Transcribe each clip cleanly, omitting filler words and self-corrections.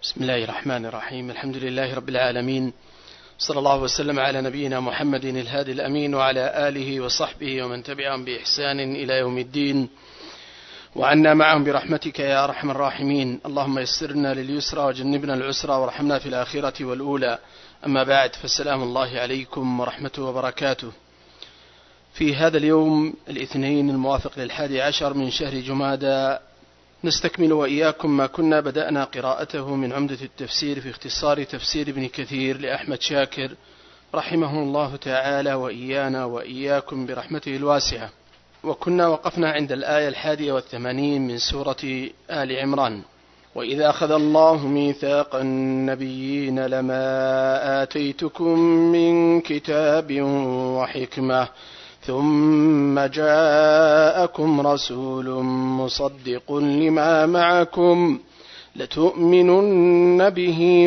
بسم الله الرحمن الرحيم. الحمد لله رب العالمين، صلى الله وسلم على نبينا محمد الهادي الأمين وعلى آله وصحبه ومن تبعهم بإحسان إلى يوم الدين، وعنا معهم برحمتك يا أرحم الراحمين. اللهم يسرنا لليسرى وجنبنا العسرى وارحمنا في الآخرة والأولى. أما بعد، فالسلام الله عليكم ورحمته وبركاته. في هذا اليوم الاثنين الموافق ل11 من شهر جمادى نستكمل وإياكم ما كنا بدأنا قراءته من عمدة التفسير في اختصار تفسير ابن كثير لأحمد شاكر رحمه الله تعالى، وإيانا وإياكم برحمته الواسعة. وكنا وقفنا عند الآية 81 من سورة آل عمران: وإذا أخذ الله ميثاق النبيين لما آتيتكم من كتاب وحكمة ثم جاءكم رسول مصدق لما معكم لتؤمنن به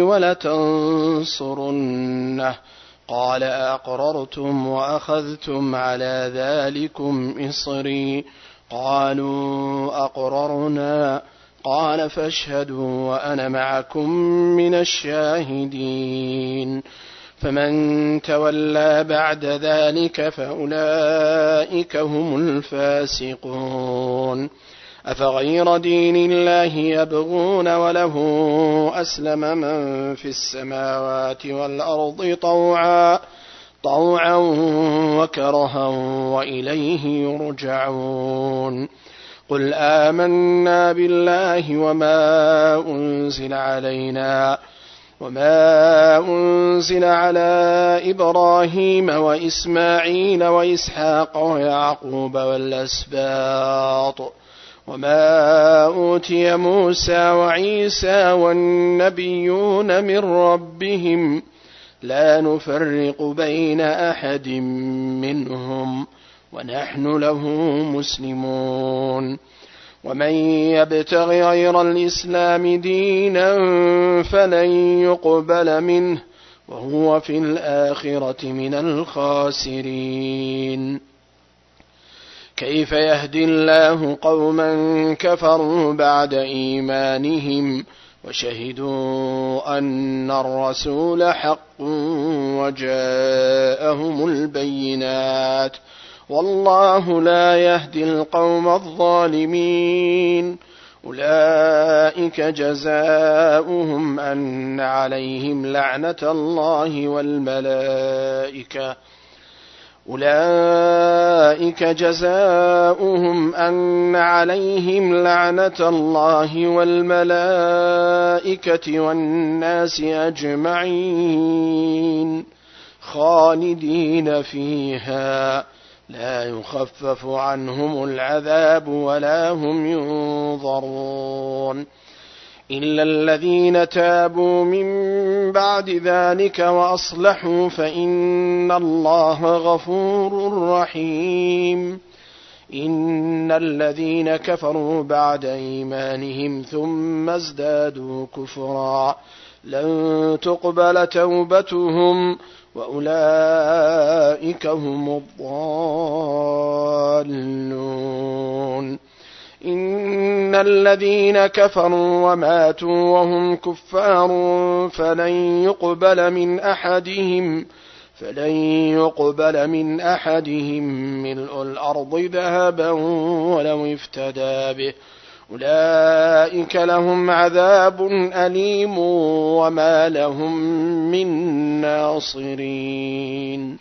ولتنصرنه قال أقررتم وأخذتم على ذلكم إصري قالوا أقررنا قال فاشهدوا وأنا معكم من الشاهدين فمن تولى بعد ذلك فأولئك هم الفاسقون. أفغير دين الله يبغون وله أسلم من في السماوات والأرض طوعا وكرها وإليه يرجعون. قل آمنا بالله وما أنزل على إبراهيم وإسماعيل وإسحاق ويعقوب والأسباط وما أوتي موسى وعيسى والنبيون من ربهم لا نفرق بين أحد منهم ونحن له مسلمون. ومن يبتغ غير الإسلام دينا فلن يقبل منه وهو في الآخرة من الخاسرين. كيف يهدي الله قوما كفروا بعد إيمانهم وشهدوا أن الرسول حق وجاءهم البينات والله لا يهدي القوم الظالمين. أولئك جزاؤهم أن عليهم لعنة الله والملائكة والناس أجمعين خالدين فيها لا يخفف عنهم العذاب ولا هم ينظرون إلا الذين تابوا من بعد ذلك وأصلحوا فإن الله غفور رحيم. إن الذين كفروا بعد إيمانهم ثم ازدادوا كفرا لن تقبل توبتهم وأولئك هم الضالون. إن الذين كفروا وماتوا وهم كفار فلن يقبل من أحدهم ملء الأرض ذهبا ولو افتدى به أولئك لهم عذاب أليم وما لهم من ناصرين.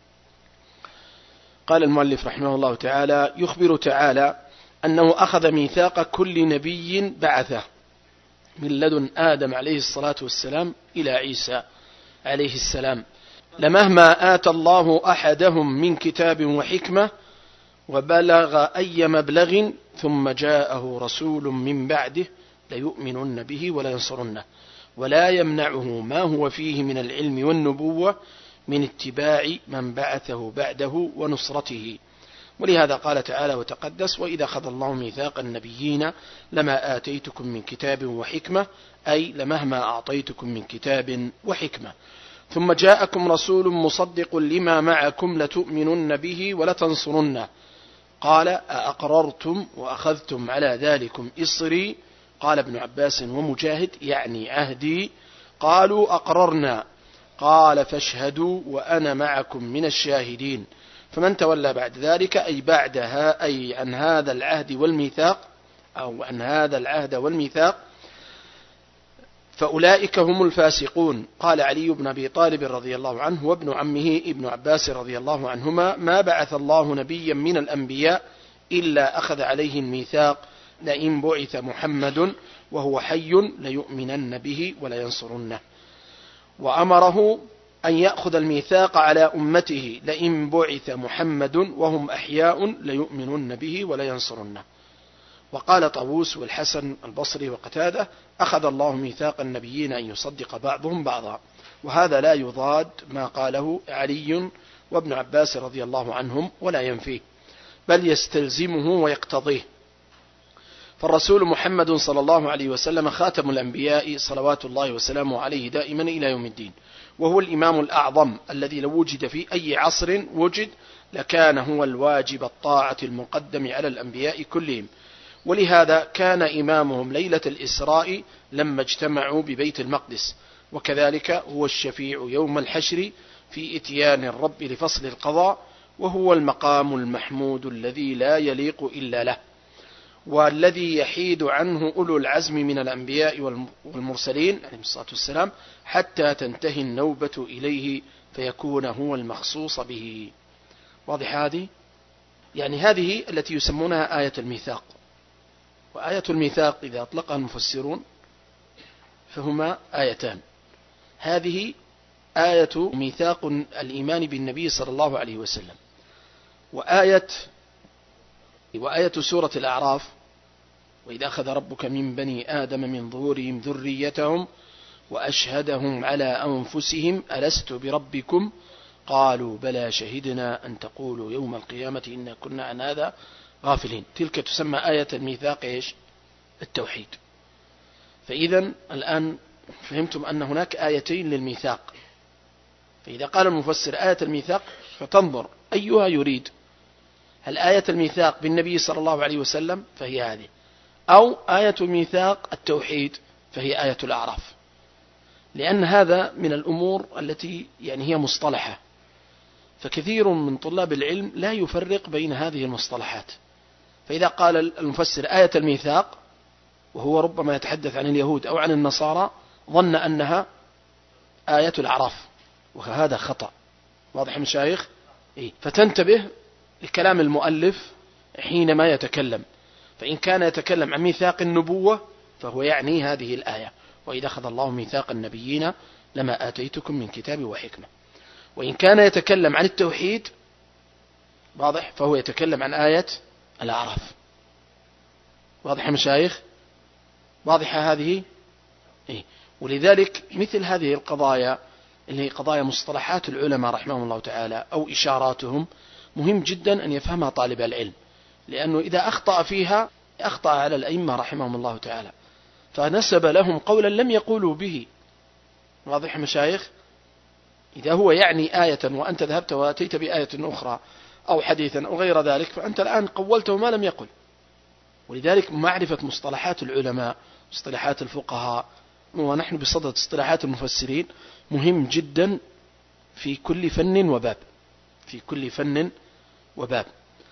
قال المؤلف رحمه الله تعالى: يخبر تعالى أنه أخذ ميثاق كل نبي بعثه من لدن آدم عليه الصلاة والسلام إلى عيسى عليه السلام، لمهما آتى الله أحدهم من كتاب وحكمة وبلغ أي مبلغ ثم جاءه رسول من بعده ليؤمنن به ولا ينصرنه ولا يمنعه ما هو فيه من العلم والنبوة من اتباع من بعثه بعده ونصرته. ولهذا قال تعالى وتقدس: وإذا أخذ الله ميثاق النبيين لما آتيتكم من كتاب وحكمة، أي لمهما أعطيتكم من كتاب وحكمة. ثم جاءكم رسول مصدق لما معكم لتؤمنن به ولتنصرنه قال أأقررتم وأخذتم على ذلكم إصري قال ابن عباس ومجاهد يعني عهدي. قالوا أقررنا. قال فاشهدوا وأنا معكم من الشاهدين. فمن تولى بعد ذلك أي بعدها أي عن هذا العهد والميثاق أو عن هذا العهد والميثاق فأولئك هم الفاسقون. قال علي بن أبي طالب رضي الله عنه وابن عمه ابن عباس رضي الله عنهما ما بعث الله نبيا من الأنبياء إلا أخذ عليه الميثاق لئن بعث محمد وهو حي ليؤمنن به ولينصرنه. وأمره أن يأخذ الميثاق على أمته لئن بعث محمد وهم أحياء ليؤمنن به ولينصرنه. وقال طاووس والحسن البصري وقتادة أخذ الله ميثاق النبيين أن يصدق بعضهم بعضا. وهذا لا يضاد ما قاله علي وابن عباس رضي الله عنهم ولا ينفيه بل يستلزمه ويقتضيه. فالرسول محمد صلى الله عليه وسلم خاتم الأنبياء صلوات الله وسلامه عليه دائما إلى يوم الدين، وهو الإمام الأعظم الذي لو وجد في أي عصر وجد لكان هو الواجب الطاعة المقدم على الأنبياء كلهم. ولهذا كان إمامهم ليلة الإسراء لما اجتمعوا ببيت المقدس، وكذلك هو الشفيع يوم الحشر في إتيان الرب لفصل القضاء، وهو المقام المحمود الذي لا يليق إلا له، والذي يحيد عنه أولو العزم من الأنبياء والمرسلين عليهم الصلاة والسلام حتى تنتهي النوبة إليه فيكون هو المخصوص به. واضح هذه؟ يعني هذه التي يسمونها آية الميثاق. وآية الميثاق إذا أطلقها المفسرون فهما آيتان. هذه آية ميثاق الإيمان بالنبي صلى الله عليه وسلم، وآية سورة الأعراف وإذا أخذ ربك من بني آدم من ظهورهم ذريتهم وأشهدهم على أنفسهم ألست بربكم قالوا بلى شهدنا أن تقولوا يوم القيامة إنا كنا عن هذا غافلين. تلك تسمى آية الميثاق إيش؟ التوحيد. فإذا الآن فهمتم أن هناك آيتين للميثاق. فإذا قال المفسر آية الميثاق فتنظر أيها يريد، هل آية الميثاق بالنبي صلى الله عليه وسلم فهي هذه، أو آية ميثاق التوحيد فهي آية الأعراف، لأن هذا من الأمور التي يعني هي مصطلحة، فكثير من طلاب العلم لا يفرق بين هذه المصطلحات. فإذا قال المفسر آية الميثاق وهو ربما يتحدث عن اليهود أو عن النصارى ظن أنها آية الأعراف، وهذا خطأ. واضح مشايخ؟ فتنتبه لكلام المؤلف حينما يتكلم، فإن كان يتكلم عن ميثاق النبوة فهو يعني هذه الآية وإذا أخذ الله ميثاق النبيين لما آتيتكم من كتاب وحكمة. وإن كان يتكلم عن التوحيد واضح فهو يتكلم عن آية الأعراف. واضح مشايخ؟ واضحة هذه؟ ولذلك مثل هذه القضايا اللي هي قضايا مصطلحات العلماء رحمهم الله تعالى أو إشاراتهم مهم جدا أن يفهمها طالب العلم، لأنه إذا أخطأ فيها أخطأ على الأئمة رحمهم الله تعالى فنسب لهم قولا لم يقولوا به. واضح مشايخ؟ إذا هو يعني آية وأنت ذهبت وأتيت بآية أخرى أو حديثا أو غير ذلك فأنت الآن قولته ما لم يقل. ولذلك معرفة مصطلحات العلماء مصطلحات الفقهاء ونحن بصدد اصطلاحات المفسرين مهم جدا في كل فن وباب، في كل فن وباب.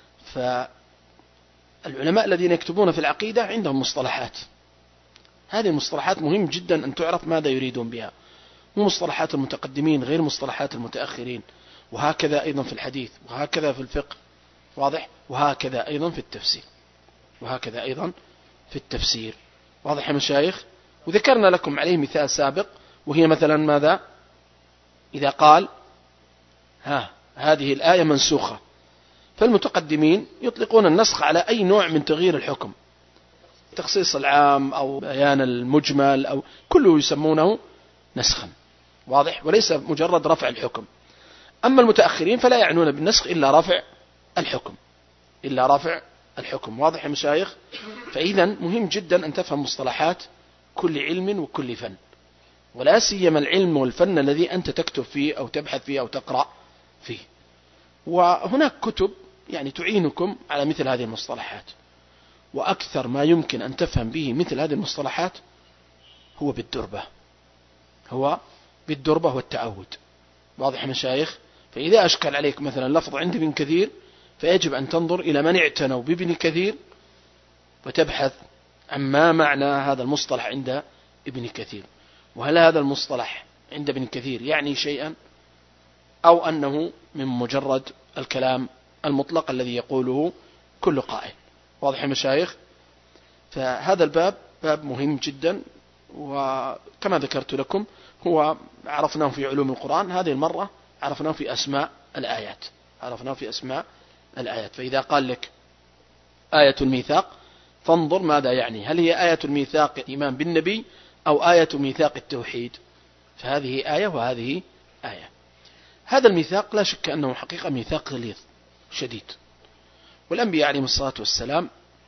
فالعلماء الذين يكتبون في العقيدة عندهم مصطلحات، هذه المصطلحات مهم جدا أن تعرف ماذا يريدون بها، مو مصطلحات المتقدمين غير مصطلحات المتأخرين، وهكذا أيضا في الحديث، وهكذا في الفقه. واضح؟ وهكذا أيضا في التفسير، وهكذا أيضا في التفسير. واضح يا مشايخ؟ وذكرنا لكم عليه مثال سابق، وهي مثلا ماذا؟ إذا قال هذه الآية منسوخة، فالمتقدمين يطلقون النسخ على أي نوع من تغيير الحكم، تخصيص العام أو بيان المجمل أو كله يسمونه نسخا. واضح؟ وليس مجرد رفع الحكم. أما المتأخرين فلا يعنون بالنسخ إلا رفع الحكم، إلا رفع الحكم. واضح يا مشايخ؟ فإذا مهم جدا أن تفهم مصطلحات كل علم وكل فن، ولا سيما العلم والفن الذي أنت تكتب فيه أو تبحث فيه أو تقرأ فيه. وهناك كتب يعني تعينكم على مثل هذه المصطلحات، وأكثر ما يمكن أن تفهم به مثل هذه المصطلحات هو بالدربة والتعود. واضح مشايخ؟ فإذا أشكل عليك مثلا لفظ عند ابن كثير فيجب أن تنظر إلى من اعتنوا بابن كثير وتبحث عن ما معنى هذا المصطلح عند ابن كثير، وهل هذا المصطلح عند ابن كثير يعني شيئا أو أنه من مجرد الكلام المطلق الذي يقوله كل قائل. واضح مشايخ؟ فهذا الباب باب مهم جدا، وكما ذكرت لكم هو عرفناه في علوم القرآن، هذه المرة عرفناه في أسماء الآيات. فإذا قال لك آية الميثاق فانظر ماذا يعني، هل هي آية الميثاق الإيمان بالنبي أو آية ميثاق التوحيد؟ فهذه آية وهذه آية. هذا الميثاق لا شك أنه حقيقة ميثاق غليظ شديد، والأنبياء عليهم الصلاة والسلام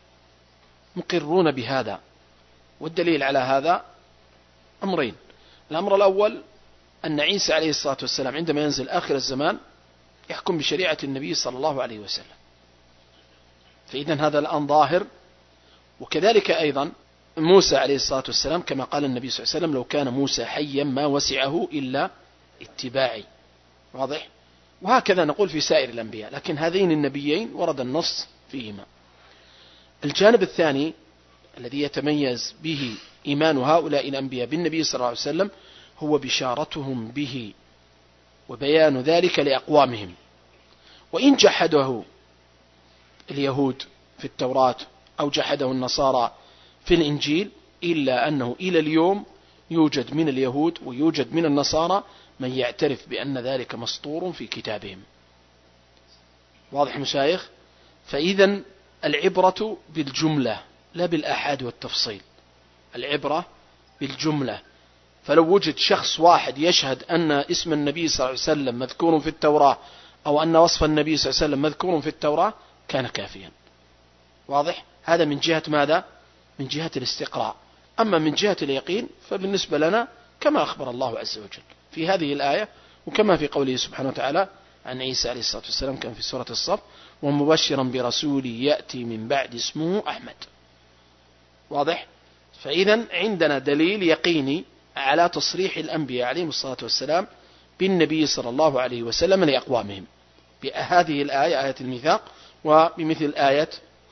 مقرون بهذا، والدليل على هذا أمرين. الأمر الأول أن عيسى عليه الصلاة والسلام عندما ينزل آخر الزمان يحكم بشريعة النبي صلى الله عليه وسلم، فإذا هذا الآن ظاهر. وكذلك أيضا موسى عليه الصلاة والسلام كما قال النبي صلى الله عليه وسلم: لو كان موسى حيا ما وسعه إلا اتباعي. واضح؟ وهكذا نقول في سائر الأنبياء، لكن هذين النبيين ورد النص فيهما. الجانب الثاني الذي يتميز به إيمان هؤلاء الأنبياء بالنبي صلى الله عليه وسلم هو بشارتهم به وبيان ذلك لأقوامهم. وإن جحده اليهود في التوراة أو جحده النصارى في الإنجيل، إلا أنه إلى اليوم يوجد من اليهود ويوجد من النصارى من يعترف بأن ذلك مسطور في كتابهم. واضح مشايخ؟ فإذا العبرة بالجملة لا بالآحاد والتفصيل، العبرة بالجملة. فلو وجد شخص واحد يشهد أن اسم النبي صلى الله عليه وسلم مذكور في التوراة أو أن وصف النبي صلى الله عليه وسلم مذكور في التوراة كان كافيا. واضح؟ هذا من جهة ماذا؟ من جهة الاستقراء. أما من جهة اليقين فبالنسبة لنا كما أخبر الله عز وجل في هذه الآية، وكما في قوله سبحانه وتعالى عن عيسى عليه الصلاة والسلام كان في سورة الصف: ومبشرا برسول يأتي من بعد اسمه أحمد. واضح؟ فإذا عندنا دليل يقيني على تصريح الأنبياء عليهم الصلاة والسلام بالنبي صلى الله عليه وسلم لأقوامهم بهذه الآية، آية الميثاق، وبمثل آية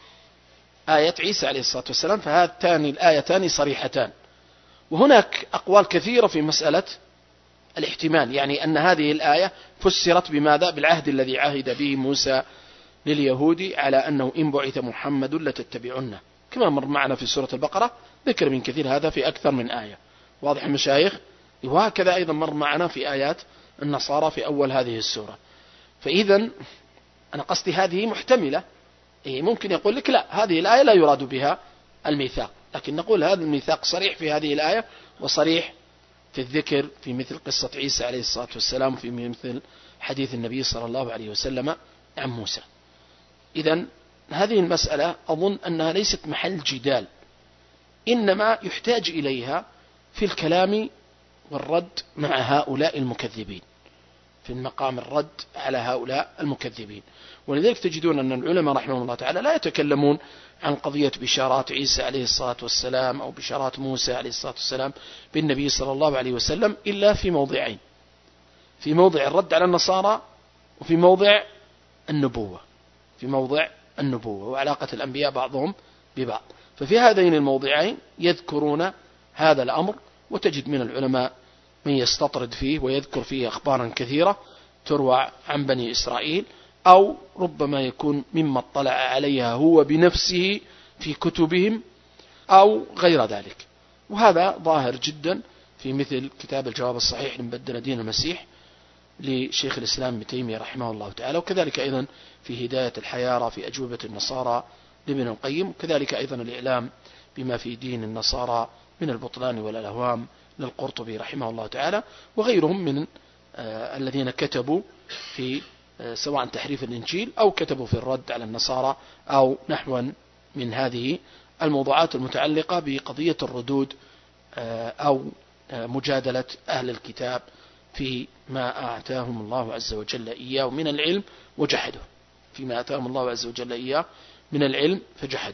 عيسى عليه الصلاة والسلام. فهاتان الآيتان صريحتان. وهناك أقوال كثيرة في مسألة الاحتمال، يعني أن هذه الآية فسرت بماذا؟ بالعهد الذي عهد به موسى لليهود على أنه إن بعث محمد لتتبعنه، كما مر معنا في سورة البقرة، ذكر من كثير هذا في أكثر من آية. واضح المشايخ؟ وهكذا أيضا مر معنا في آيات النصارى في أول هذه السورة. فإذا أنا قصدي هذه محتملة. ممكن يقول لك لا، هذه الآية لا يراد بها الميثاق، لكن نقول هذا الميثاق صريح في هذه الآية وصريح في الذكر في مثل قصة عيسى عليه الصلاة والسلام في مثل حديث النبي صلى الله عليه وسلم عن موسى. إذن هذه المسألة أظن أنها ليست محل جدال، إنما يحتاج إليها في الكلام والرد مع هؤلاء المكذبين، في المقام الرد على هؤلاء المكذبين. ولذلك تجدون أن العلماء رحمهم الله تعالى لا يتكلمون عن قضية بشارات عيسى عليه الصلاة والسلام أو بشارات موسى عليه الصلاة والسلام بالنبي صلى الله عليه وسلم إلا في موضعين: في موضع الرد على النصارى، وفي موضع النبوة وعلاقة الأنبياء بعضهم ببعض. ففي هذين الموضعين يذكرون هذا الأمر، وتجد من العلماء من يستطرد فيه ويذكر فيه أخبارا كثيرة تروى عن بني إسرائيل، أو ربما يكون مما اطلع عليها هو بنفسه في كتبهم أو غير ذلك. وهذا ظاهر جدا في مثل كتاب الجواب الصحيح لمن بدل دين المسيح لشيخ الإسلام ابن تيمية رحمه الله تعالى، وكذلك أيضا في هداية الحيارى في أجوبة النصارى لابن القيم، وكذلك أيضا الإعلام بما في دين النصارى من البطلان والأوهام للقرطبي رحمه الله تعالى، وغيرهم من الذين كتبوا في سواء تحريف الإنجيل أو كتبوا في الرد على النصارى أو نحوا من هذه الموضوعات المتعلقة بقضية الردود أو مجادلة أهل الكتاب في ما آتاهم الله عز وجل إياه من العلم وجحده، فيما آتاهم الله عز وجل إياه من العلم فجحده.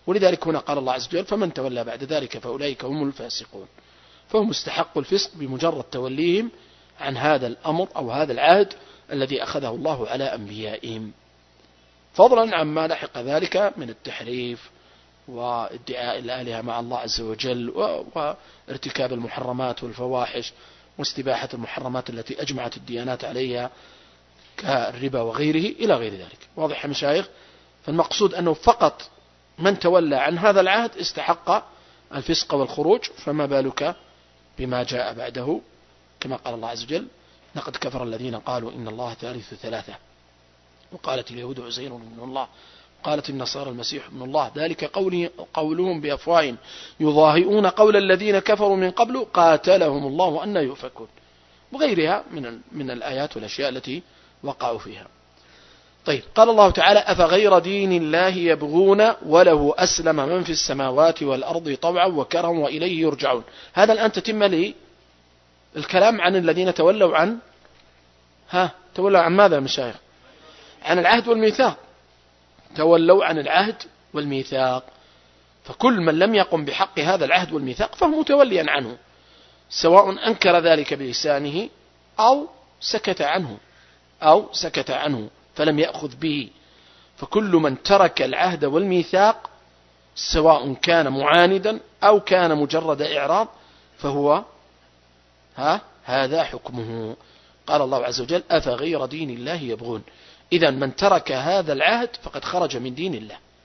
ولذلك هنا قال الله عز وجل فمن تولى بعد ذلك فأولئك هم الفاسقون، فهم استحقوا الفسق بمجرد توليهم عن هذا الأمر أو هذا العهد الذي أخذه الله على أنبيائهم، فضلا عما لحق ذلك من التحريف وادعاء الآلهة مع الله عز وجل وارتكاب المحرمات والفواحش واستباحة المحرمات التي أجمعت الديانات عليها كالربا وغيره إلى غير ذلك. واضح يا مشايخ؟ فالمقصود أنه فقط من تولى عن هذا العهد استحق الفسق والخروج، فما بالك بما جاء بعده، كما قال الله عز وجل لقد كفر الذين قالوا إن الله ثالث ثلاثة وقالت اليهود عزير ابن الله قالت النصارى المسيح ابن الله ذلك قولهم بأفواههم يضاهئون قول الذين كفروا من قبل قاتلهم الله أن يؤفكون، وغيرها من الآيات والأشياء التي وقعوا فيها. طيب، قال الله تعالى أفغير دين الله يبغون وله أسلم من في السماوات والأرض طوعا وكرها وإليه يرجعون. هذا الآن تتم لي الكلام عن الذين تولوا عن تولوا عن ماذا مشايخ؟ عن العهد والميثاق، تولوا عن العهد والميثاق، فكل من لم يقم بحق هذا العهد والميثاق فهو متوليا عنه، سواء أنكر ذلك بلسانه أو سكت عنه فلم يأخذ به. فكل من ترك العهد والميثاق سواء كان معاندا أو كان مجرد إعراض فهو هذا حكمه. قال الله عز وجل أفغير دين الله يبغون، إذا من ترك هذا العهد فقد خرج من دين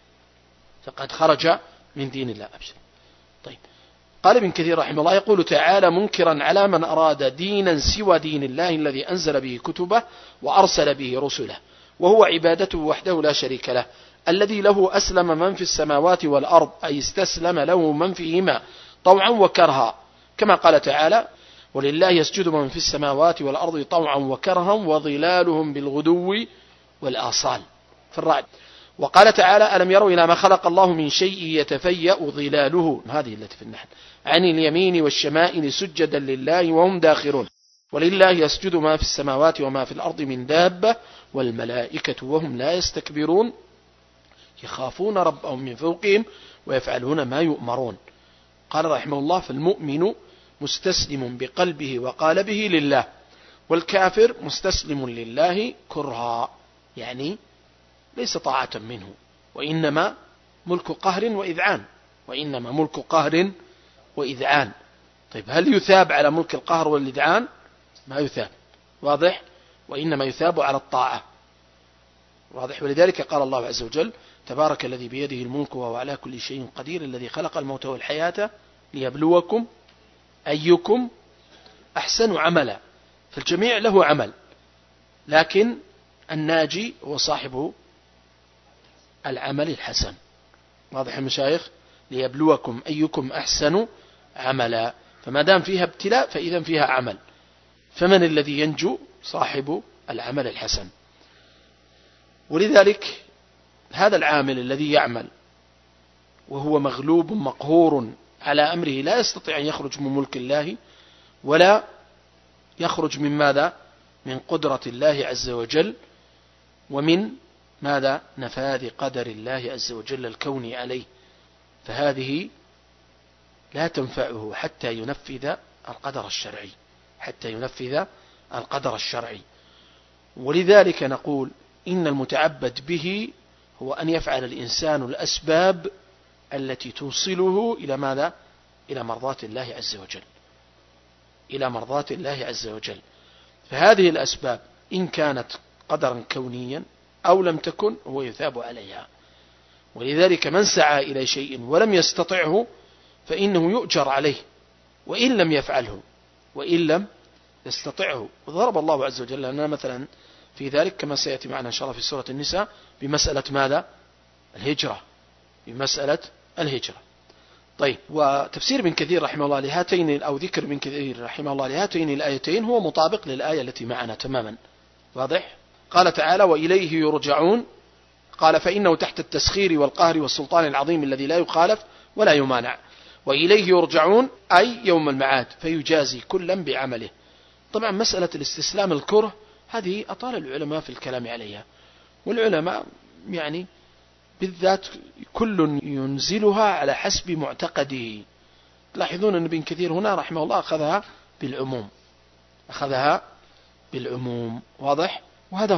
الله، أبشر. طيب، قال ابن كثير رحمه الله يقول تعالى منكرا على من أراد دينا سوى دين الله الذي أنزل به كتبه وأرسل به رسله، وهو عبادته وحده لا شريك له، الذي له أسلم من في السماوات والأرض، أي استسلم له من فيهما طوعا وكرها، كما قال تعالى ولله يسجد من في السماوات والأرض طوعا وكرها وظلالهم بالغدو والآصال في الرعد. وقال تعالى ألم يروا إلى ما خلق الله من شيء يتفيأ ظلاله، هذه التي في النحل، عن اليمين والشمائل سجدا لله وهم داخرون، ولله يسجد ما في السماوات وما في الأرض من دابة والملائكة وهم لا يستكبرون يخافون ربهم من فوقهم ويفعلون ما يؤمرون. قال رحمه الله فالمؤمن مستسلم بقلبه وقالبه لله، والكافر مستسلم لله كرها، يعني ليس طاعة منه، وإنما ملك قهر وإذعان. طيب، هل يثاب على ملك القهر والإذعان؟ ما يثاب، واضح، وإنما يثاب على الطاعة، واضح. ولذلك قال الله عز وجل تبارك الذي بيده الملك وهو على كل شيء قدير الذي خلق الموت والحياة ليبلوكم أيكم أحسن عملا، فالجميع له عمل، لكن الناجي هو صاحب العمل الحسن، واضح يا مشايخ، ليبلوكم أيكم أحسن عملا، فما دام فيها ابتلاء فإذا فيها عمل، فمن الذي ينجو؟ صاحب العمل الحسن. ولذلك هذا العامل الذي يعمل وهو مغلوب مقهور على أمره لا يستطيع أن يخرج من ملك الله ولا يخرج من ماذا؟ من قدرة الله عز وجل، ومن ماذا؟ نفاذ قدر الله عز وجل الكوني عليه، فهذه لا تنفعه حتى ينفذ القدر الشرعي. ولذلك نقول إن المتعبد به هو أن يفعل الإنسان الأسباب التي توصله إلى ماذا؟ إلى مرضات الله عز وجل، فهذه الأسباب إن كانت قدرا كونيا أو لم تكن هو يثاب عليها. ولذلك من سعى إلى شيء ولم يستطعه فإنه يؤجر عليه وإن لم يفعله وإن لم يستطعه. وضرب الله عز وجل لنا مثلا في ذلك كما سيأتي معنا إن شاء الله في سورة النساء بمسألة ماذا؟ الهجرة. طيب، وتفسير ابن كثير رحمه الله لهاتين أو ذكر ابن كثير رحمه الله لهاتين الآيتين هو مطابق للآية التي معنا تماما، واضح. قال تعالى وإليه يرجعون، قال فإنه تحت التسخير والقهر والسلطان العظيم الذي لا يخالف ولا يمانع، وإليه يرجعون أي يوم المعاد فيجازي كلا بعمله. طبعا مسألة الاستسلام الكره هذه أطال العلماء في الكلام عليها، والعلماء يعني بالذات كل ينزلها على حسب معتقده. تلاحظون أن ابن كثير هنا رحمه الله أخذها بالعموم، واضح؟ وهذا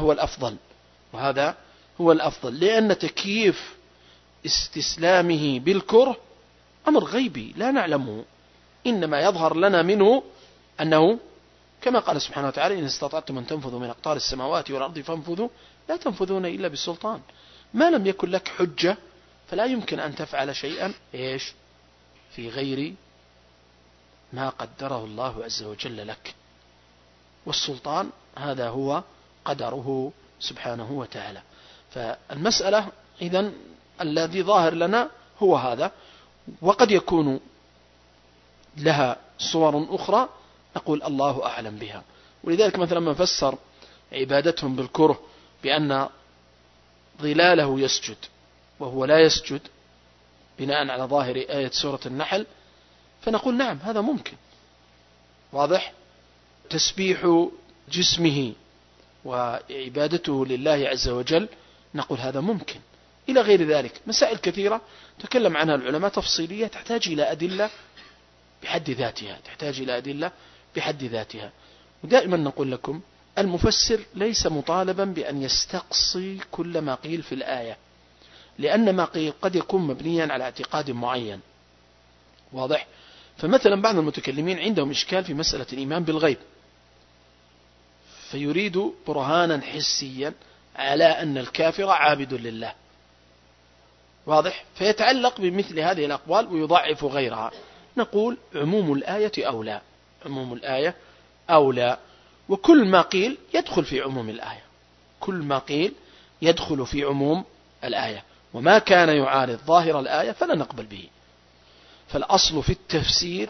هو الأفضل، لأن تكييف استسلامه بالكره أمر غيبي لا نعلمه، إنما يظهر لنا منه أنه كما قال سبحانه وتعالى: إن استطعتم أن تنفذوا من أقطار السماوات والأرض فانفذوا لا تنفذون إلا بالسلطان. ما لم يكن لك حجة فلا يمكن أن تفعل شيئا في غير ما قدره الله عز وجل لك، والسلطان هذا هو قدره سبحانه وتعالى. فالمسألة إذن الذي ظاهر لنا هو هذا، وقد يكون لها صور أخرى نقول الله أعلم بها. ولذلك مثلا من فسر عبادتهم بالكره بأن ظلاله يسجد وهو لا يسجد بناء على ظاهر آية سورة النحل، فنقول نعم هذا ممكن، واضح؟ تسبيح جسمه وعبادته لله عز وجل نقول هذا ممكن، إلى غير ذلك. مسائل كثيرة تكلم عنها العلماء تفصيلية تحتاج إلى أدلة بحد ذاتها. ودائما نقول لكم المفسر ليس مطالبا بأن يستقصي كل ما قيل في الآية، لأن ما قيل قد يكون مبنيا على اعتقاد معين، واضح؟ فمثلا بعض المتكلمين عندهم إشكال في مسألة الإيمان بالغيب، فيريد برهانا حسيا على أن الكافر عابد لله، واضح؟ فيتعلق بمثل هذه الأقوال ويضعف غيرها. نقول عموم الآية أولى، وكل ما قيل يدخل في عموم الآية، وما كان يعارض ظاهر الآية فلا نقبل به. فالأصل في التفسير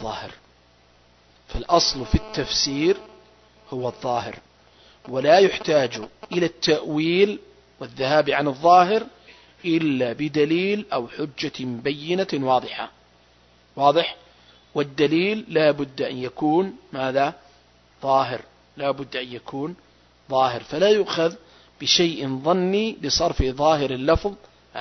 هو الظاهر، ولا يحتاج إلى التأويل والذهاب عن الظاهر إلا بدليل أو حجة بينة واضح؟ والدليل لا بد أن يكون ماذا؟ ظاهر، فلا يؤخذ بشيء ظني لصرف ظاهر اللفظ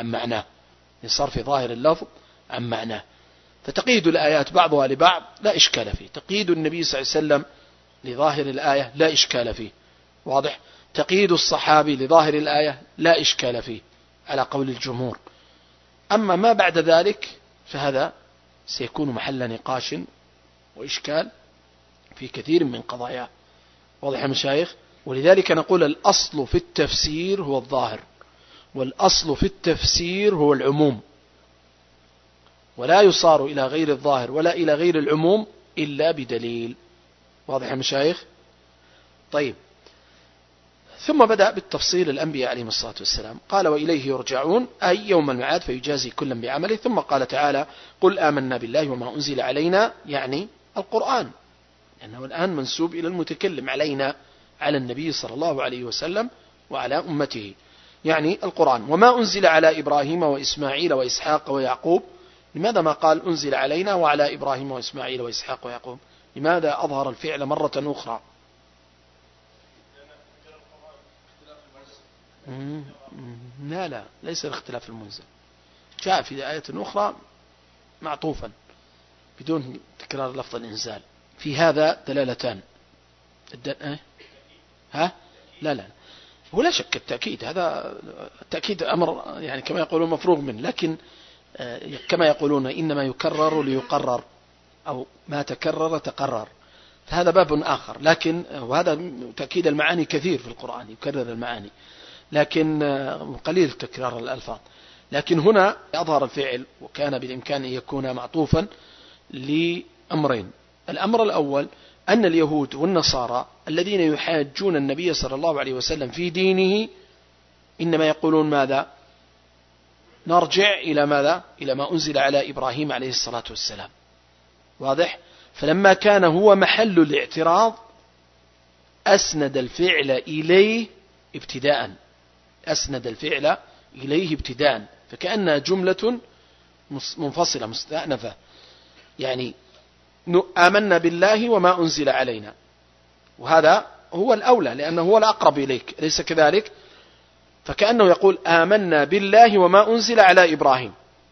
عن معناه. فتقييد الآيات بعضها لبعض لا إشكال فيه، تقييد النبي صلى الله عليه وسلم لظاهر الآية لا إشكال فيه، واضح؟ تقييد الصحابي لظاهر الآية لا إشكال فيه على قول الجمهور. أما ما بعد ذلك فهذا سيكون محل نقاش وإشكال في كثير من قضاياه، واضح يا مشايخ؟ ولذلك نقول الأصل في التفسير هو الظاهر، والأصل في التفسير هو العموم، ولا يصار إلى غير الظاهر ولا إلى غير العموم إلا بدليل، واضح يا مشايخ؟ طيب، ثم بدأ بالتفصيل الأنبياء عليهم الصلاة والسلام، قال وإليه يرجعون، أي يوم المعاد فيجازي كلا بعمله. ثم قال تعالى قل آمنا بالله وما أنزل علينا، يعني القرآن، لأنه الآن منسوب إلى المتكلم، علينا على النبي صلى الله عليه وسلم وعلى أمته، يعني القرآن. وما أنزل على إبراهيم وإسماعيل وإسحاق ويعقوب، لماذا ما قال أنزل علينا وعلى إبراهيم وإسماعيل وإسحاق ويعقوب؟ لماذا أظهر الفعل مرة أخرى؟ لا ليس الاختلاف المنزل، جاء في آية أخرى معطوفا بدون تكرار لفظ الإنزال. في هذا دلالتان. لا ولا شك التأكيد، هذا التأكيد أمر يعني كما يقولون مفروغ منه، لكن كما يقولون إنما يكرر ليقرر، أو ما تكرر تقرر، فهذا باب آخر. لكن وهذا تأكيد المعاني كثير في القرآن، يكرر المعاني، لكن قليل تكرار الألفاظ. لكن هنا أظهر الفعل، وكان بالإمكان أن يكون معطوفا لأمرين. الأمر الأول أن اليهود والنصارى الذين يحاجون النبي صلى الله عليه وسلم في دينه إنما يقولون ماذا؟ نرجع إلى ماذا؟ إلى ما أنزل على إبراهيم عليه الصلاة والسلام، واضح؟ فلما كان هو محل الاعتراض أسند الفعل إليه ابتداء، فكأنها جملة منفصلة مستأنفة، يعني آمنا بالله وما أنزل علينا، وهذا هو الأولى لأنه هو الأقرب إليك، أليس كذلك؟ فكأنه يقول آمنا بالله وما أنزل على إبراهيم.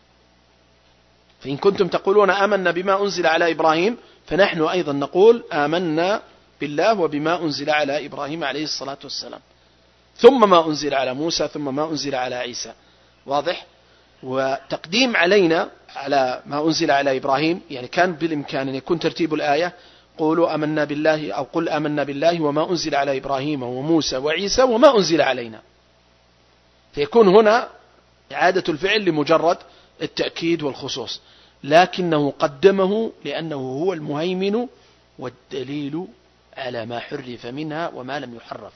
فإن كنتم تقولون آمنا بما أنزل على إبراهيم فنحن أيضا نقول آمنا بالله وبما أنزل على إبراهيم عليه الصلاة والسلام، ثم ما أنزل على موسى، ثم ما أنزل على عيسى. واضح؟ وتقديم علينا على ما أنزل على إبراهيم يعني كان بالإمكان أن يكون ترتيب الآية قولوا آمنا بالله أو قل آمنا بالله وما أنزل على إبراهيم وموسى وعيسى وما أنزل علينا، فيكون هنا إعادة الفعل لمجرد التأكيد والخصوص، لكنه قدمه لأنه هو المهيمن والدليل على ما حرف منها وما لم يحرف،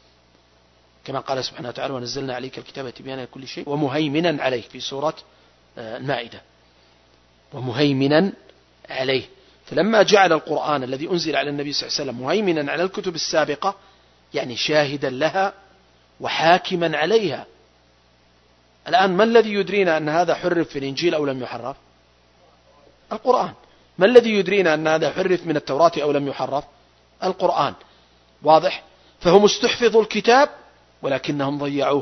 كما قال سبحانه وتعالى ونزلنا عليك الكتاب تبيانا لكل شيء ومهيمنا عليه في سورة المائدة، ومهيمنا عليه. فلما جعل القرآن الذي أنزل على النبي صلى الله عليه وسلم مهيمنا على الكتب السابقة يعني شاهدا لها وحاكما عليها. الآن ما الذي يدرينا أن هذا حرف في الإنجيل أو لم يحرف؟ القرآن. ما الذي يدرينا أن هذا حرف من التوراة أو لم يحرف؟ القرآن. واضح؟ فهم استحفظوا الكتاب ولكنهم ضيعوه،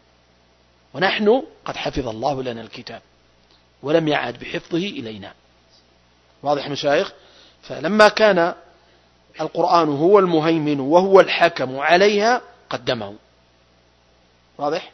ونحن قد حفظ الله لنا الكتاب ولم يعد بحفظه إلينا. واضح مشايخ؟ فلما كان القرآن هو المهيمن وهو الحكم عليها قدمه. واضح؟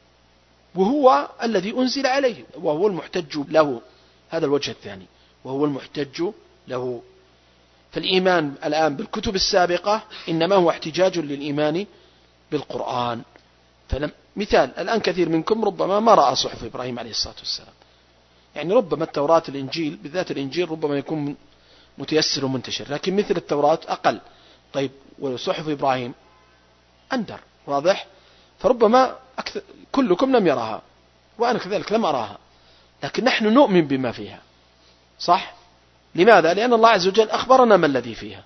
وهو الذي أنزل عليه وهو المحتج له، هذا الوجه الثاني، وهو المحتج له. فالإيمان الآن بالكتب السابقة إنما هو احتجاج للإيمان بالقرآن. مثال الآن كثير منكم ربما ما رأى صحف إبراهيم عليه الصلاة والسلام، يعني ربما التوراة الإنجيل بالذات الإنجيل ربما يكون متيسر ومنتشر، لكن مثل التوراة أقل. طيب وصحف إبراهيم أندر. واضح؟ فربما كلكم لم يراها وأنا كذلك لم أراها، لكن نحن نؤمن بما فيها. صح؟ لماذا؟ لأن الله عز وجل أخبرنا ما الذي فيها.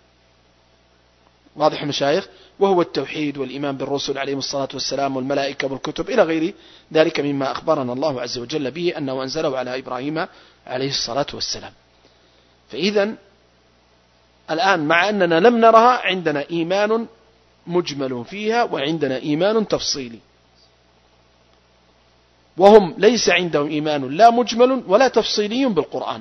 واضح مشايخ؟ وهو التوحيد والإيمان بالرسل عليهم الصلاة والسلام والملائكة والكتب إلى غير ذلك مما أخبرنا الله عز وجل به أنه أنزله على إبراهيم عليه الصلاة والسلام. فإذا الآن مع أننا لم نرها عندنا إيمان مجمل فيها وعندنا إيمان تفصيلي، وهم ليس عندهم إيمان لا مجمل ولا تفصيلي بالقرآن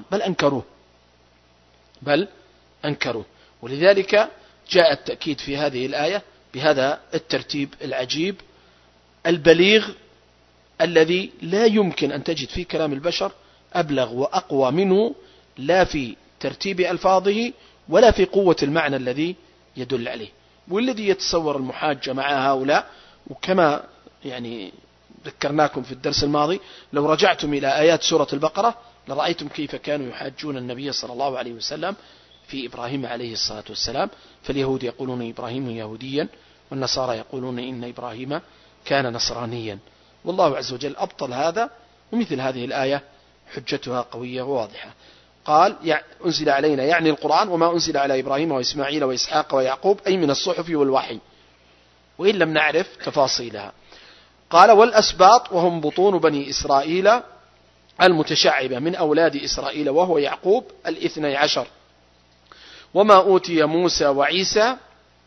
بل أنكروه. ولذلك جاء التأكيد في هذه الآية بهذا الترتيب العجيب البليغ الذي لا يمكن أن تجد في كلام البشر أبلغ وأقوى منه، لا في ترتيب ألفاظه ولا في قوة المعنى الذي يدل عليه. والذي يتصور المحاجة مع هؤلاء، وكما يعني ذكرناكم في الدرس الماضي لو رجعتم إلى آيات سورة البقرة لرأيتم كيف كانوا يحاجون النبي صلى الله عليه وسلم في إبراهيم عليه الصلاة والسلام. فاليهود يقولون إبراهيم يهوديا، والنصارى يقولون إن إبراهيم كان نصرانيا، والله عز وجل أبطل هذا. ومثل هذه الآية حجتها قوية وواضحة. قال أنزل علينا يعني القرآن وما أنزل على إبراهيم وإسماعيل وإسحاق ويعقوب أي من الصحف والوحي، وإن لم نعرف تفاصيلها. قال والأسباط وهم بطون بني إسرائيل المتشعبة من أولاد إسرائيل وهو يعقوب 12، وما أوتي موسى وعيسى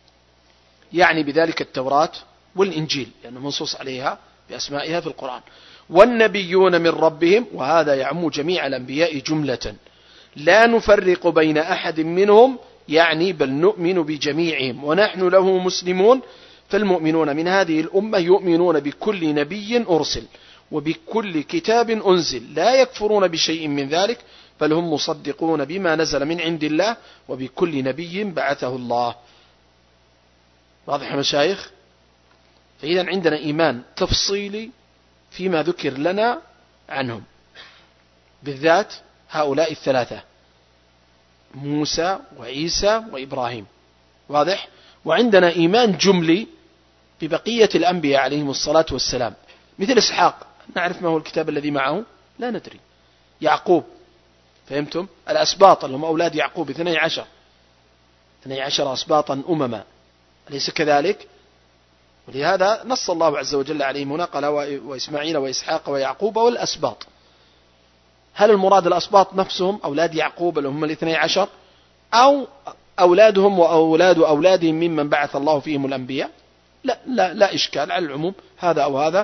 يعني بذلك التوراة والإنجيل لأنه منصوص عليها بأسمائها في القرآن، والنبيون من ربهم، وهذا يعم جميع الأنبياء جملة لا نفرق بين أحد منهم يعني بل نؤمن بجميعهم ونحن له مسلمون. فالمؤمنون من هذه الأمة يؤمنون بكل نبي أرسل وبكل كتاب أنزل لا يكفرون بشيء من ذلك، بل هم مصدقون بما نزل من عند الله وبكل نبي بعثه الله. واضح يا مشايخ؟ فإذا عندنا إيمان تفصيلي فيما ذكر لنا عنهم بالذات هؤلاء الثلاثة موسى وعيسى وإبراهيم. واضح؟ وعندنا إيمان جملي ببقية الأنبياء عليهم الصلاة والسلام، مثل إسحاق نعرف ما هو الكتاب الذي معه لا ندري. يعقوب فهمتم؟ الأسباط اللي هم أولاد يعقوب 12 أسباطا أمما، أليس كذلك؟ ولهذا نص الله عز وجل عليهم هنا قال وإسماعيل وإسحاق ويعقوب والأسباط. هل المراد الأسباط نفسهم أولاد يعقوب اللي هم 12 أو أولادهم وأولاد أولادهم ممن بعث الله فيهم الأنبياء؟ لا إشكال على العموم هذا أو هذا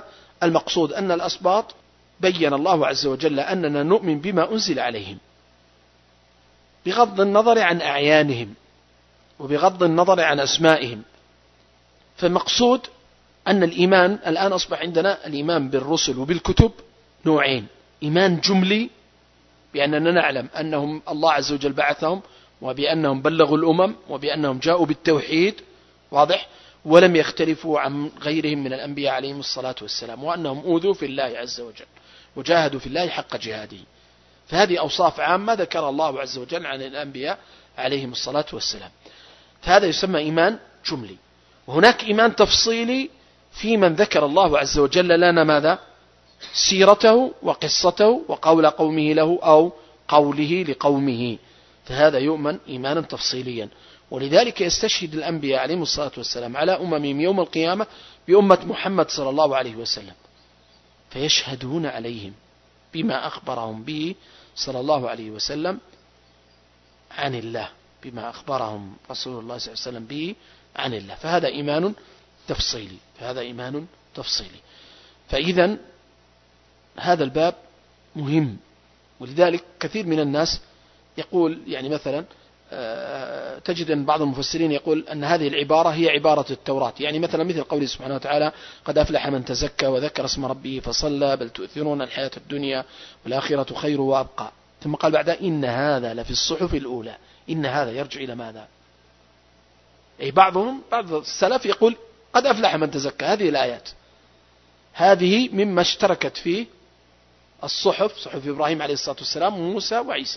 المقصود أن الأسباط بين الله عز وجل أننا نؤمن بما أنزل عليهم بغض النظر عن أعيانهم وبغض النظر عن أسمائهم. فالمقصود أن الإيمان الآن أصبح عندنا الإيمان بالرسل وبالكتب نوعين: إيمان جملي بأننا نعلم أنهم الله عز وجل بعثهم وبأنهم بلغوا الأمم وبأنهم جاءوا بالتوحيد، واضح، ولم يختلفوا عن غيرهم من الأنبياء عليهم الصلاة والسلام، وأنهم أوذوا في الله عز وجل وجاهدوا في الله حق جهاده. فهذه أوصاف عامة ذكر الله عز وجل عن الأنبياء عليهم الصلاة والسلام. فهذا يسمى إيمان جملي. وهناك إيمان تفصيلي في من ذكر الله عز وجل لنا ماذا؟ سيرته وقصته وقول قومه له أو قوله لقومه، فهذا يؤمن إيمانا تفصيليا. ولذلك يستشهد الأنبياء عليهم الصلاة والسلام على أممهم يوم القيامة بأمة محمد صلى الله عليه وسلم، فيشهدون عليهم بما أخبرهم به صلى الله عليه وسلم عن الله، بما أخبرهم رسول الله صلى الله عليه وسلم به عن الله. فهذا إيمان تفصيلي، فهذا إيمان تفصيلي. فإذا هذا الباب مهم. ولذلك كثير من الناس يقول، يعني مثلا تجد أن بعض المفسرين يقول أن هذه العبارة هي عبارة التوراة، يعني مثلا مثل قوله سبحانه وتعالى: قد أفلح من تزكى وذكر اسم ربه فصلى بل تؤثرون الحياة الدنيا والآخرة خير وأبقى. ثم قال بعدها: إن هذا لفي الصحف الأولى. إن هذا يرجع إلى ماذا؟ أي بعض السلف يقول قد أفلح من تزكى، هذه الآيات هذه مما اشتركت فيه الصحف، صحف إبراهيم عليه الصلاة والسلام وموسى وعيسى.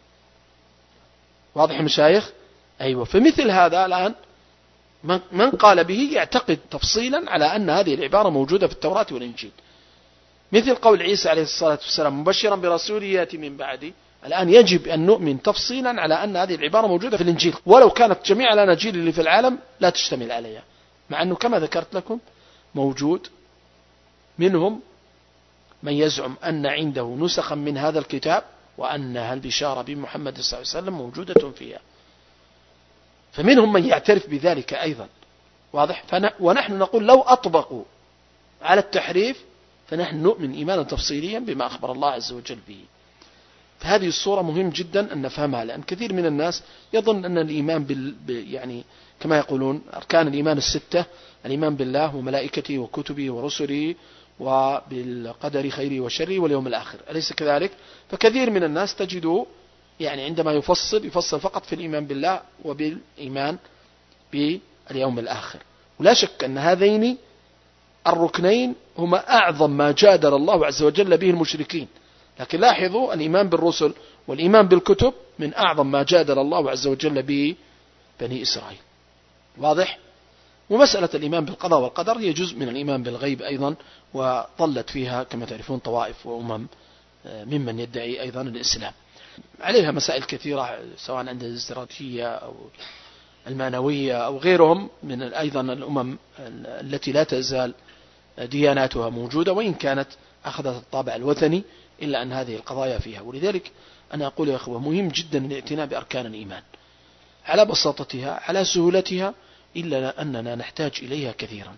واضح يا مشايخ؟ أيوة. فمثل هذا الآن من قال به يعتقد تفصيلا على أن هذه العبارة موجودة في التوراة والإنجيل، مثل قول عيسى عليه الصلاة والسلام: مبشرا برسول يأتي من بعدي. الآن يجب أن نؤمن تفصيلا على أن هذه العبارة موجودة في الإنجيل، ولو كانت جميع الأناجيل اللي في العالم لا تشتمل عليها، مع أنه كما ذكرت لكم موجود منهم من يزعم أن عنده نسخا من هذا الكتاب وأنها البشارة بمحمد صلى الله عليه وسلم موجودة فيها، فمنهم من يعترف بذلك أيضا. واضح؟ ونحن نقول لو أطبقوا على التحريف فنحن نؤمن إيمانا تفصيليا بما أخبر الله عز وجل به. فهذه الصورة مهم جدا أن نفهمها، لأن كثير من الناس يظن أن الإيمان يعني كما يقولون أركان الإيمان الستة: الإيمان بالله وملائكته وكتبه ورسله وبالقدر خيره وشره واليوم الآخر، أليس كذلك؟ فكثير من الناس تجده يعني عندما يفصل فقط في الإيمان بالله وبالإيمان باليوم الآخر. ولا شك أن هذين الركنين هما أعظم ما جادل الله عز وجل به المشركين، لكن لاحظوا الإيمان بالرسل والإيمان بالكتب من أعظم ما جادل الله عز وجل به بني إسرائيل. واضح؟ ومسألة الإيمان بالقضاء والقدر هي جزء من الإيمان بالغيب أيضا، وظلت فيها كما تعرفون طوائف وأمم ممن يدعي أيضا الإسلام. عليها مسائل كثيرة سواء عند الازدراجية أو المانوية أو غيرهم من أيضا الأمم التي لا تزال دياناتها موجودة وإن كانت أخذت الطابع الوثني، إلا أن هذه القضايا فيها. ولذلك أنا أقول يا أخوة مهم جدا الاعتناء بأركان الإيمان على بساطتها على سهولتها، إلا أننا نحتاج إليها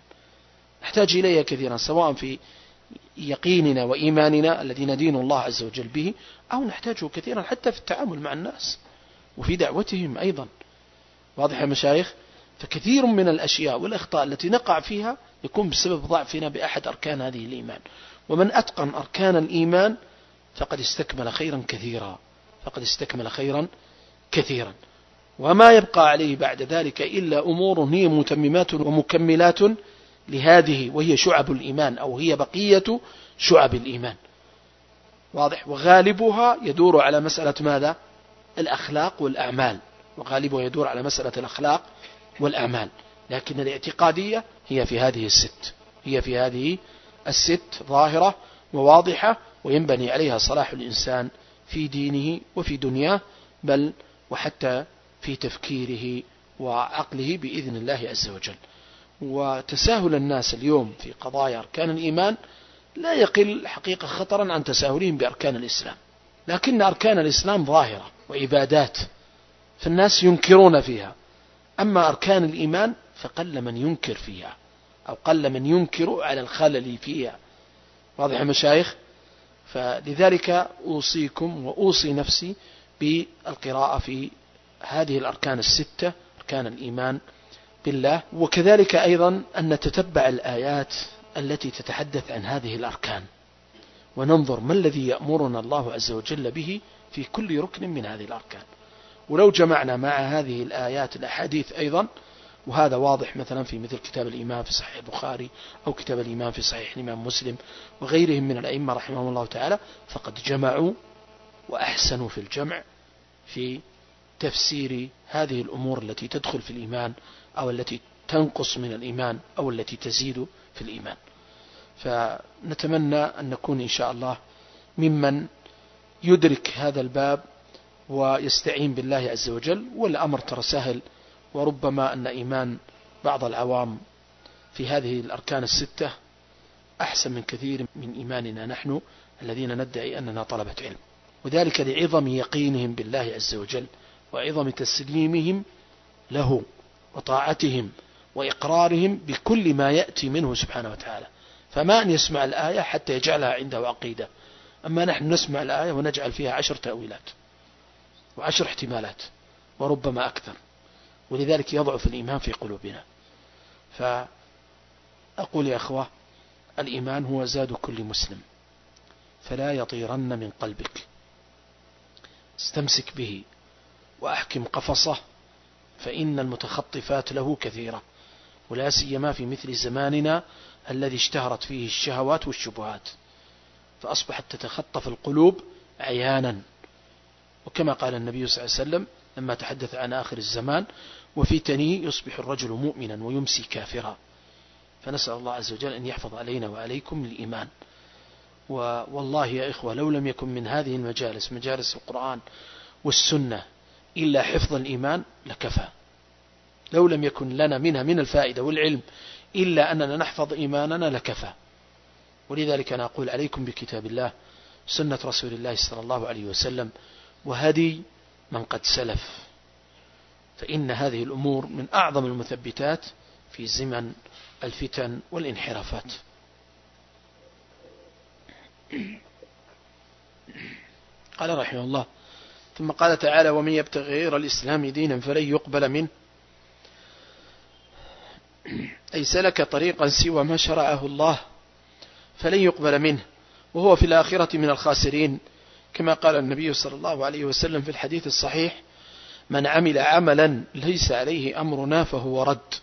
كثيرا سواء في يقيننا وإيماننا الذي ندين الله عز وجل به، أو نحتاجه كثيرا حتى في التعامل مع الناس وفي دعوتهم أيضا. واضح يا مشايخ؟ فكثير من الأشياء والأخطاء التي نقع فيها يكون بسبب ضعفنا بأحد أركان هذه الإيمان. ومن أتقن أركان الإيمان فقد استكمل خيرا كثيرا، وما يبقى عليه بعد ذلك إلا أمور هي متممات ومكملات لهذه، وهي شعب الإيمان أو هي بقية شعب الإيمان. واضح؟ وغالبها يدور على مسألة ماذا؟ الأخلاق والأعمال، وغالبها يدور على مسألة الأخلاق والأعمال، لكن الاعتقادية هي في هذه الست ظاهرة وواضحة، وينبني عليها صلاح الإنسان في دينه وفي دنياه، بل وحتى في تفكيره وعقله بإذن الله عز وجل. وتساهل الناس اليوم في قضايا أركان الإيمان لا يقل حقيقة خطرا عن تساهلهم بأركان الإسلام، لكن أركان الإسلام ظاهرة وعبادات فالناس ينكرون فيها، أما أركان الإيمان فقل من ينكر فيها أو قل من ينكر على الخلل فيها. واضح يا مشايخ؟ فلذلك أوصيكم وأوصي نفسي بالقراءة في هذه الأركان الستة، أركان الإيمان بالله، وكذلك أيضا أن نتتبع الآيات التي تتحدث عن هذه الأركان، وننظر ما الذي يأمرنا الله عز وجل به في كل ركن من هذه الأركان. ولو جمعنا مع هذه الآيات الأحاديث أيضا، وهذا واضح مثلا في مثل كتاب الإيمان في صحيح البخاري، أو كتاب الإيمان في صحيح الإمام مسلم وغيرهم من الأئمة رحمهم الله تعالى، فقد جمعوا وأحسنوا في الجمع في تفسير هذه الأمور التي تدخل في الإيمان، أو التي تنقص من الإيمان، أو التي تزيد في الإيمان. فنتمنى أن نكون إن شاء الله ممن يدرك هذا الباب ويستعين بالله عز وجل. والأمر ترى سهل، وربما أن إيمان بعض العوام في هذه الأركان الستة أحسن من كثير من إيماننا نحن الذين ندعي أننا طلبة علم، وذلك لعظم يقينهم بالله عز وجل، وعظم تسليمهم له، وطاعتهم وإقرارهم بكل ما يأتي منه سبحانه وتعالى. فما أن يسمع الآية حتى يجعلها عنده عقيدة، أما نحن نسمع الآية ونجعل فيها 10 تأويلات و10 احتمالات وربما أكثر، ولذلك يضعف الإيمان في قلوبنا. فأقول يا أخوة، الإيمان هو زاد كل مسلم، فلا يطيرن من قلبك، استمسك به وأحكم قفصه، فإن المتخطفات له كثيرة، ولا سيما في مثل زماننا الذي اشتهرت فيه الشهوات والشبهات، فأصبحت تتخطف القلوب عيانا. وكما قال النبي صلى الله عليه وسلم لما تحدث عن آخر الزمان: وفتنه يصبح الرجل مؤمنا ويمسي كافرا. فنسأل الله عز وجل أن يحفظ علينا وعليكم الإيمان. والله يا إخوة، لو لم يكن من هذه المجالس، مجالس القرآن والسنة، إلا حفظ الإيمان لكفى. لو لم يكن لنا منها من الفائدة والعلم إلا أننا نحفظ إيماننا لكفى. ولذلك أنا أقول عليكم بكتاب الله، سنة رسول الله صلى الله عليه وسلم، وهدي من قد سلف، فإن هذه الأمور من أعظم المثبتات في زمن الفتن والانحرافات. قال رحمه الله: ثم قال تعالى: ومن يبتغي غير الإسلام دينا فلن يقبل منه، أي سلك طريقا سوى ما شرعه الله فلن يقبل منه، وهو في الآخرة من الخاسرين، كما قال النبي صلى الله عليه وسلم في الحديث الصحيح: من عمل عملا ليس عليه أمرنا فهو رد.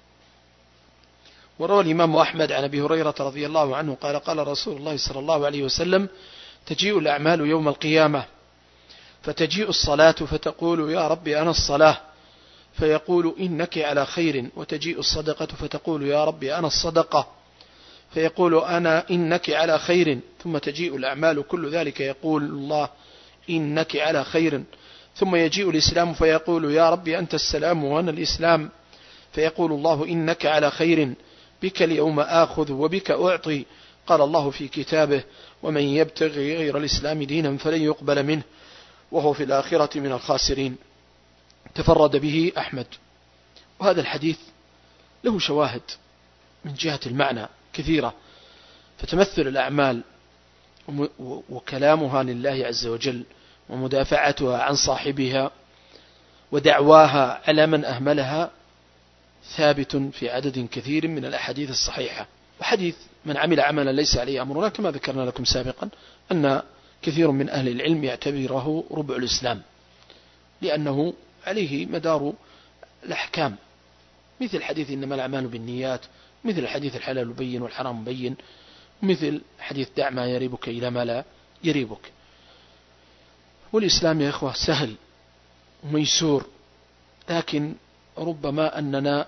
وروى الإمام أحمد عن أبي هريرة رضي الله عنه قال: قال رسول الله صلى الله عليه وسلم: تجيء الأعمال يوم القيامة، فتجيء الصلاة فتقول: يا رب أنا الصلاة، فيقول: إنك على خير. وتجيء الصدقة فتقول: يا رب أنا الصدقة، فيقول: أنا إنك على خير. ثم تجيء الأعمال كل ذلك، يقول الله: إنك على خير. ثم يجيء الإسلام فيقول: يا رب أنت السلام وأنا الإسلام، فيقول الله: إنك على خير، بك اليوم آخذ وبك أعطي. قال الله في كتابه: ومن يبتغي غير الإسلام دينا فلن يقبل منه، وهو في الآخرة من الخاسرين. تفرد به أحمد. وهذا الحديث له شواهد من جهة المعنى كثيرة، فتمثل الأعمال وكلامها لله عز وجل، ومدافعتها عن صاحبها، ودعواها على من أهملها، ثابت في عدد كثير من الأحاديث الصحيحة. وحديث من عمل عملا ليس عليه أمرنا، كما ذكرنا لكم سابقا، أن كثير من أهل العلم يعتبره ربع الإسلام، لأنه عليه مدار الأحكام، مثل حديث إنما الأعمال بالنيات، مثل حديث الحلال بين والحرام بين، مثل حديث دع ما يريبك إلى ما لا يريبك. والإسلام يا إخوة سهل وميسور، لكن ربما أننا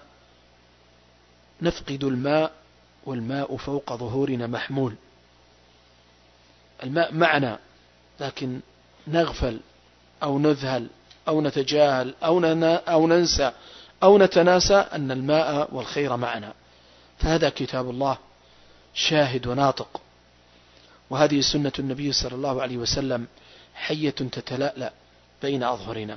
نفقد الماء، والماء فوق ظهورنا محمول. الماء معنا، لكن نغفل أو نذهل أو نتجاهل أو ننسى أو نتناسى أن الماء والخير معنا. فهذا كتاب الله شاهد وناطق، وهذه سنة النبي صلى الله عليه وسلم حية تتلألأ بين أظهرنا.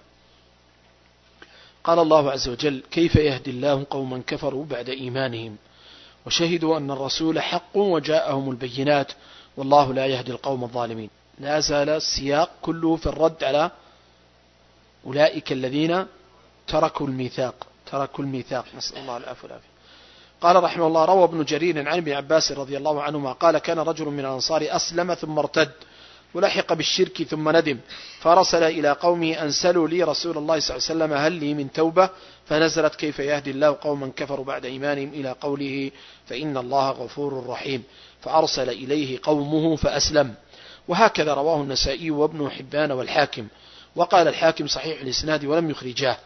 قال الله عز وجل: كيف يهدي الله قوما كفروا بعد إيمانهم وشهدوا أن الرسول حق وجاءهم البينات والله لا يهدي القوم الظالمين. لا زال السياق كله في الرد على أولئك الذين تركوا الميثاق نسأل الله العفو والعافية. قال رحمه الله: روى ابن جرير عن ابن عباس رضي الله عنهما قال: كان رجل من الأنصار أسلم ثم ارتد ولحق بالشرك ثم ندم فأرسل إلى قومه أن سلوا لي رسول الله صلى الله عليه وسلم هل لي من توبة؟ فنزلت: كيف يهدي الله قوما كفروا بعد إيمانهم إلى قوله فإن الله غفور رحيم، فأرسل إليه قومه فأسلم. وهكذا رواه النسائي وابن حبان والحاكم، وقال الحاكم صحيح الإسناد ولم يخرجاه.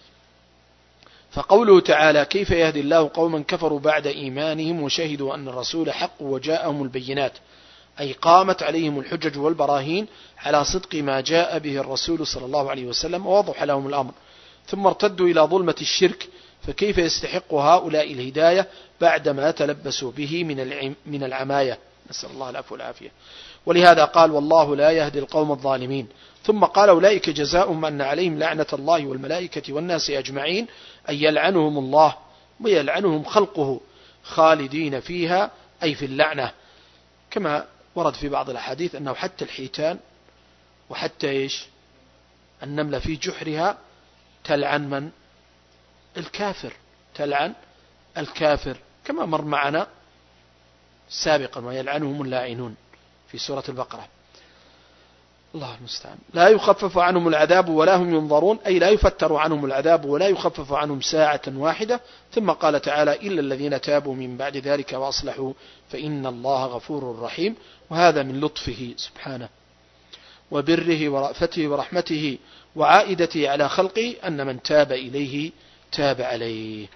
فقوله تعالى: كيف يهدي الله قوما كفروا بعد إيمانهم وشهدوا أن الرسول حق وجاءهم البينات، أي قامت عليهم الحجج والبراهين على صدق ما جاء به الرسول صلى الله عليه وسلم ووضح لهم الأمر، ثم ارتدوا إلى ظلمة الشرك، فكيف يستحق هؤلاء الهداية بعدما تلبسوا به من العماية، نسأل الله العفو والعافية. ولهذا قال: والله لا يهدي القوم الظالمين. ثم قال: أولئك جزاؤهم أن عليهم لعنة الله والملائكة والناس أجمعين، أي يلعنهم الله ويلعنهم خلقه خالدين فيها، أي في اللعنة، كما ورد في بعض الأحاديث أنه حتى الحيتان وحتى النملة في جحرها تلعن من؟ الكافر، تلعن الكافر، كما مر معنا سابقا: ويلعنهم اللاعنون في سورة البقرة. الله المستعان. لا يخفف عنهم العذاب ولا هم ينظرون، أي لا يفتر عنهم العذاب ولا يخفف عنهم ساعة واحدة. ثم قال تعالى: إلا الذين تابوا من بعد ذلك وأصلحوا فإن الله غفور رحيم. وهذا من لطفه سبحانه وبره ورأفته ورحمته وعائدته على خلقه أن من تاب إليه تاب عليه.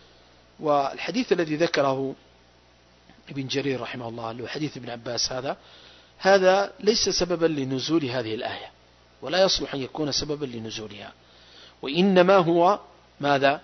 والحديث الذي ذكره ابن جرير رحمه الله له حديث ابن عباس، هذا ليس سببا لنزول هذه الآية، ولا يصلح أن يكون سببا لنزولها، وإنما هو ماذا؟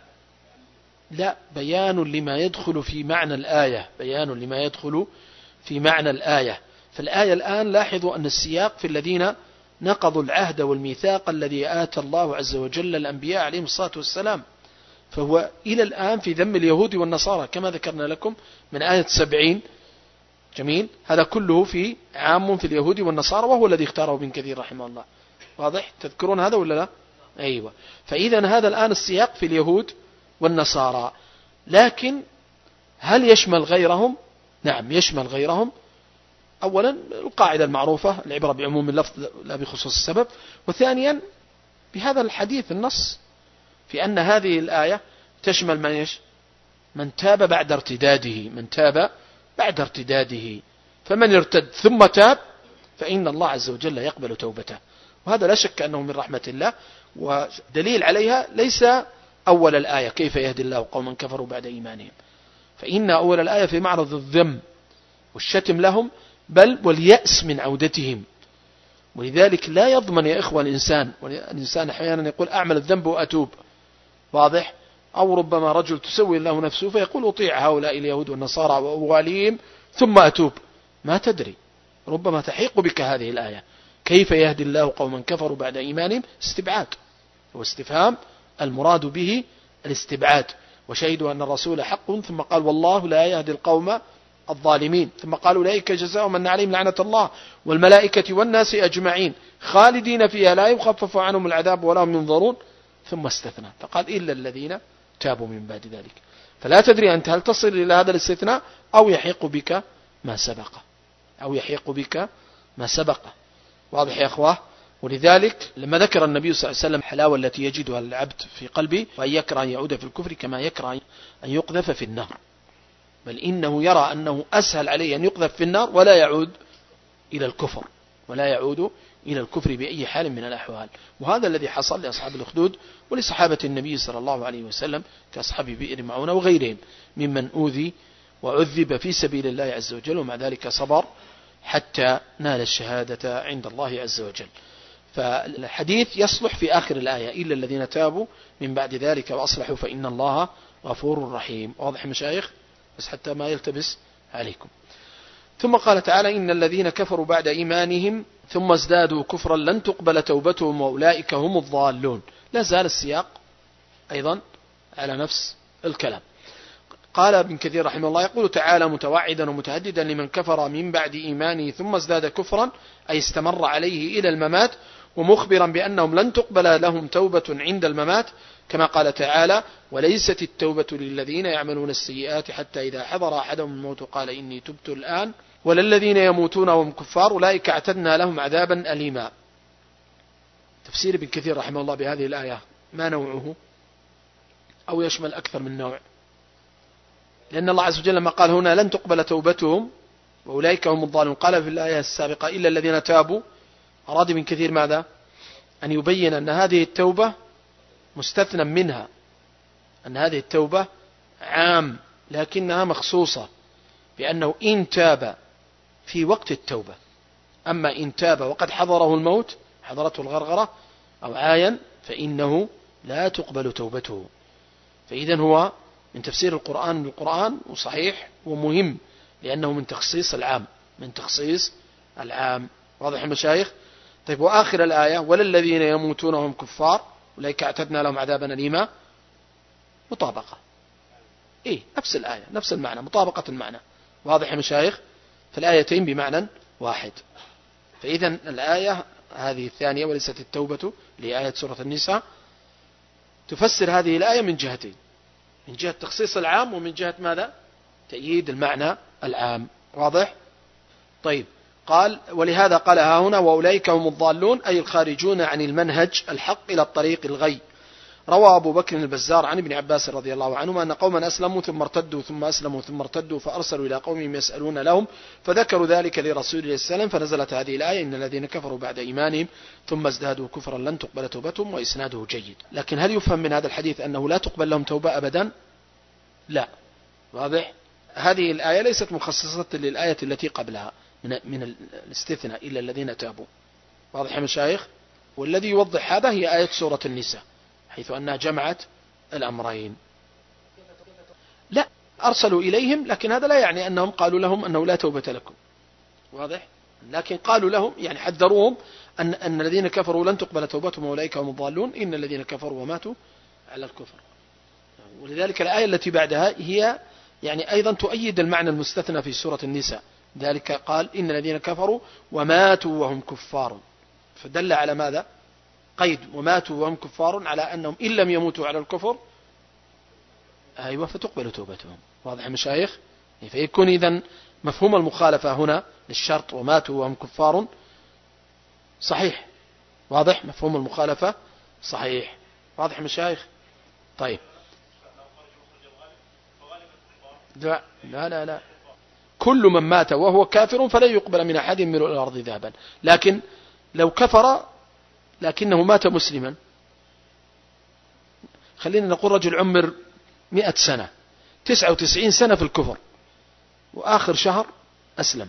لا، بيان لما يدخل في معنى الآية، بيان لما يدخل في معنى الآية. فالآية الآن لاحظوا أن السياق في الذين نقضوا العهد والميثاق الذي آتى الله عز وجل الأنبياء عليهم الصلاة والسلام، فهو إلى الآن في ذم اليهود والنصارى كما ذكرنا لكم من آية 70. جميل، هذا كله في عام في اليهود والنصارى، وهو الذي اختاره ابن كثير رحمه الله. واضح؟ تذكرون هذا ولا لا؟ أيوة. فإذا هذا الآن السياق في اليهود والنصارى، لكن هل يشمل غيرهم؟ نعم يشمل غيرهم. أولا القاعدة المعروفة: العبرة بعموم اللفظ لا بخصوص السبب. وثانيا بهذا الحديث النص في أن هذه الآية تشمل من تاب بعد ارتداده، من تاب بعد ارتداده، فمن ارتد ثم تاب فإن الله عز وجل يقبل توبته. وهذا لا شك أنه من رحمة الله، ودليل عليها ليس أول الآية كيف يهدي الله قوما كفروا بعد إيمانهم، فإن أول الآية في معرض الذم والشتم لهم، بل واليأس من عودتهم. ولذلك لا يضمن يا إخوة الإنسان أحيانا يقول أعمل الذنب وأتوب، واضح؟ أو ربما رجل تسوي له نفسه فيقول أطيع هؤلاء اليهود والنصارى وأواليهم ثم أتوب. ما تدري، ربما تحيق بك هذه الآية كيف يهدي الله قوما كفروا بعد إيمانهم، استبعاد واستفهام، المراد به الاستبعاد. وشهدوا أن الرسول حق، ثم قال: والله لا يهدي القوم الظالمين، ثم قال: أولئك جزاؤهم أن عليهم لعنة الله والملائكة والناس أجمعين خالدين فيها لا يخفف عنهم العذاب ولا هم ينظرون، ثم استثنى فقال: إلا الذين تابوا من بعد ذلك. فلا تدري أنت هل تصل إلى هذا الاستثناء أو يحيق بك ما سبق، واضح يا أخوة؟ ولذلك لما ذكر النبي صلى الله عليه وسلم الحلاوة التي يجدها العبد في قلبه، وأن يكره أن يعود في الكفر كما يكره أن يقذف في النار، بل إنه يرى أنه أسهل عليه أن يقذف في النار ولا يعود إلى الكفر بأي حال من الأحوال. وهذا الذي حصل لأصحاب الأخدود ولصحابة النبي صلى الله عليه وسلم كأصحاب بئر معونة وغيرهم ممن أوذي وعذب في سبيل الله عز وجل، ومع ذلك صبر حتى نال الشهادة عند الله عز وجل. فالحديث يصلح في آخر الآية: إلا الذين تابوا من بعد ذلك وأصلحوا فإن الله غفور رحيم. واضح مشايخ؟ بس حتى ما يلتبس عليكم. ثم قال تعالى: إن الذين كفروا بعد إيمانهم ثم ازدادوا كفرا لن تقبل توبتهم وأولئك هم الضالون. لا زال السياق أيضا على نفس الكلام. قال ابن كثير رحمه الله يقول تعالى متوعدا ومتهددا لمن كفر من بعد إيمانه ثم ازداد كفرا أي استمر عليه إلى الممات، ومخبرا بأنهم لن تقبل لهم توبة عند الممات، كما قال تعالى وليست التوبة للذين يعملون السيئات حتى إذا حضر أحدهم الموت قال إني تبت الآن ولا الذين يموتون وهم كفار أولئك اعتدنا لهم عذابا أليما. تفسير ابن كثير رحمه الله بهذه الآية ما نوعه؟ أو يشمل أكثر من نوع؟ لأن الله عز وجل لما قال هنا لن تقبل توبتهم وأولئك هم الضالون، قال في الآية السابقة إلا الذين تابوا، أراد ابن كثير ماذا؟ أن يبين أن هذه التوبة مستثنى منها، أن هذه التوبة عام لكنها مخصوصة بأنه إن تاب في وقت التوبة، أما إن تاب وقد حضره الموت حضرته الغرغرة أو عاين فإنه لا تقبل توبته. فإذن هو من تفسير القرآن بالقرآن وصحيح ومهم لأنه من تخصيص العام، من تخصيص العام. واضح المشايخ؟ طيب وآخر الآية ولا الذين يموتون وهم كفار أولئك اعتدنا لهم عذابا أليما، مطابقة، نفس الآية نفس المعنى، مطابقة المعنى. واضح يا مشايخ؟ فالآيتين بمعنى واحد. فإذا الآية هذه الثانية وليست التوبة لآية سورة النساء تفسر هذه الآية من جهتين، من جهة تخصيص العام ومن جهة ماذا؟ تأييد المعنى العام. واضح؟ طيب قال ولهذا قال ها هنا وأولئك هم الضالون أي الخارجون عن المنهج الحق إلى الطريق الغي. روى أبو بكر البزار عن ابن عباس رضي الله عنهما أن قوما أسلموا ثم ارتدوا ثم أسلموا ثم ارتدوا فأرسلوا إلى قومهم يسألون لهم فذكروا ذلك لرسول الله صلى الله عليه وسلم فنزلت هذه الآية إن الذين كفروا بعد إيمانهم ثم ازدادوا كفرا لن تقبل توبتهم وإسناده جيد. لكن هل يفهم من هذا الحديث أنه لا تقبل لهم توبة أبدا؟ لا. واضح؟ هذه الآية ليست مخصصة للآية التي قبلها من الاستثناء إلا الذين تابوا. واضح يا مشايخ؟ والذي يوضح هذا هي آية سورة النساء حيث أنها جمعت الأمرين. لا أرسلوا إليهم لكن هذا لا يعني أنهم قالوا لهم أنه لا توبة لكم. واضح؟ لكن قالوا لهم يعني حذروهم أن الذين كفروا لن تقبل توبتهم وأولئك هم الضالون إن الذين كفروا وماتوا على الكفر. ولذلك الآية التي بعدها هي يعني أيضا تؤيد المعنى المستثنى في سورة النساء، ذلك قال إن الذين كفروا وماتوا وهم كفار، فدل على ماذا؟ قيد وماتوا وهم كفار على أنهم إن لم يموتوا على الكفر أيوة فتقبل توبتهم. واضح يا مشايخ؟ فيكون إذن مفهوم المخالفة هنا للشرط وماتوا وهم كفار صحيح. واضح؟ مفهوم المخالفة صحيح. واضح يا مشايخ؟ طيب لا لا لا لا كل من مات وهو كافر فلا يقبل من أحد ملء الأرض ذهبا، لكن لو كفر لكنه مات مسلما، خلينا نقول رجل عمر 100 سنة 99 سنة في الكفر وآخر شهر أسلم،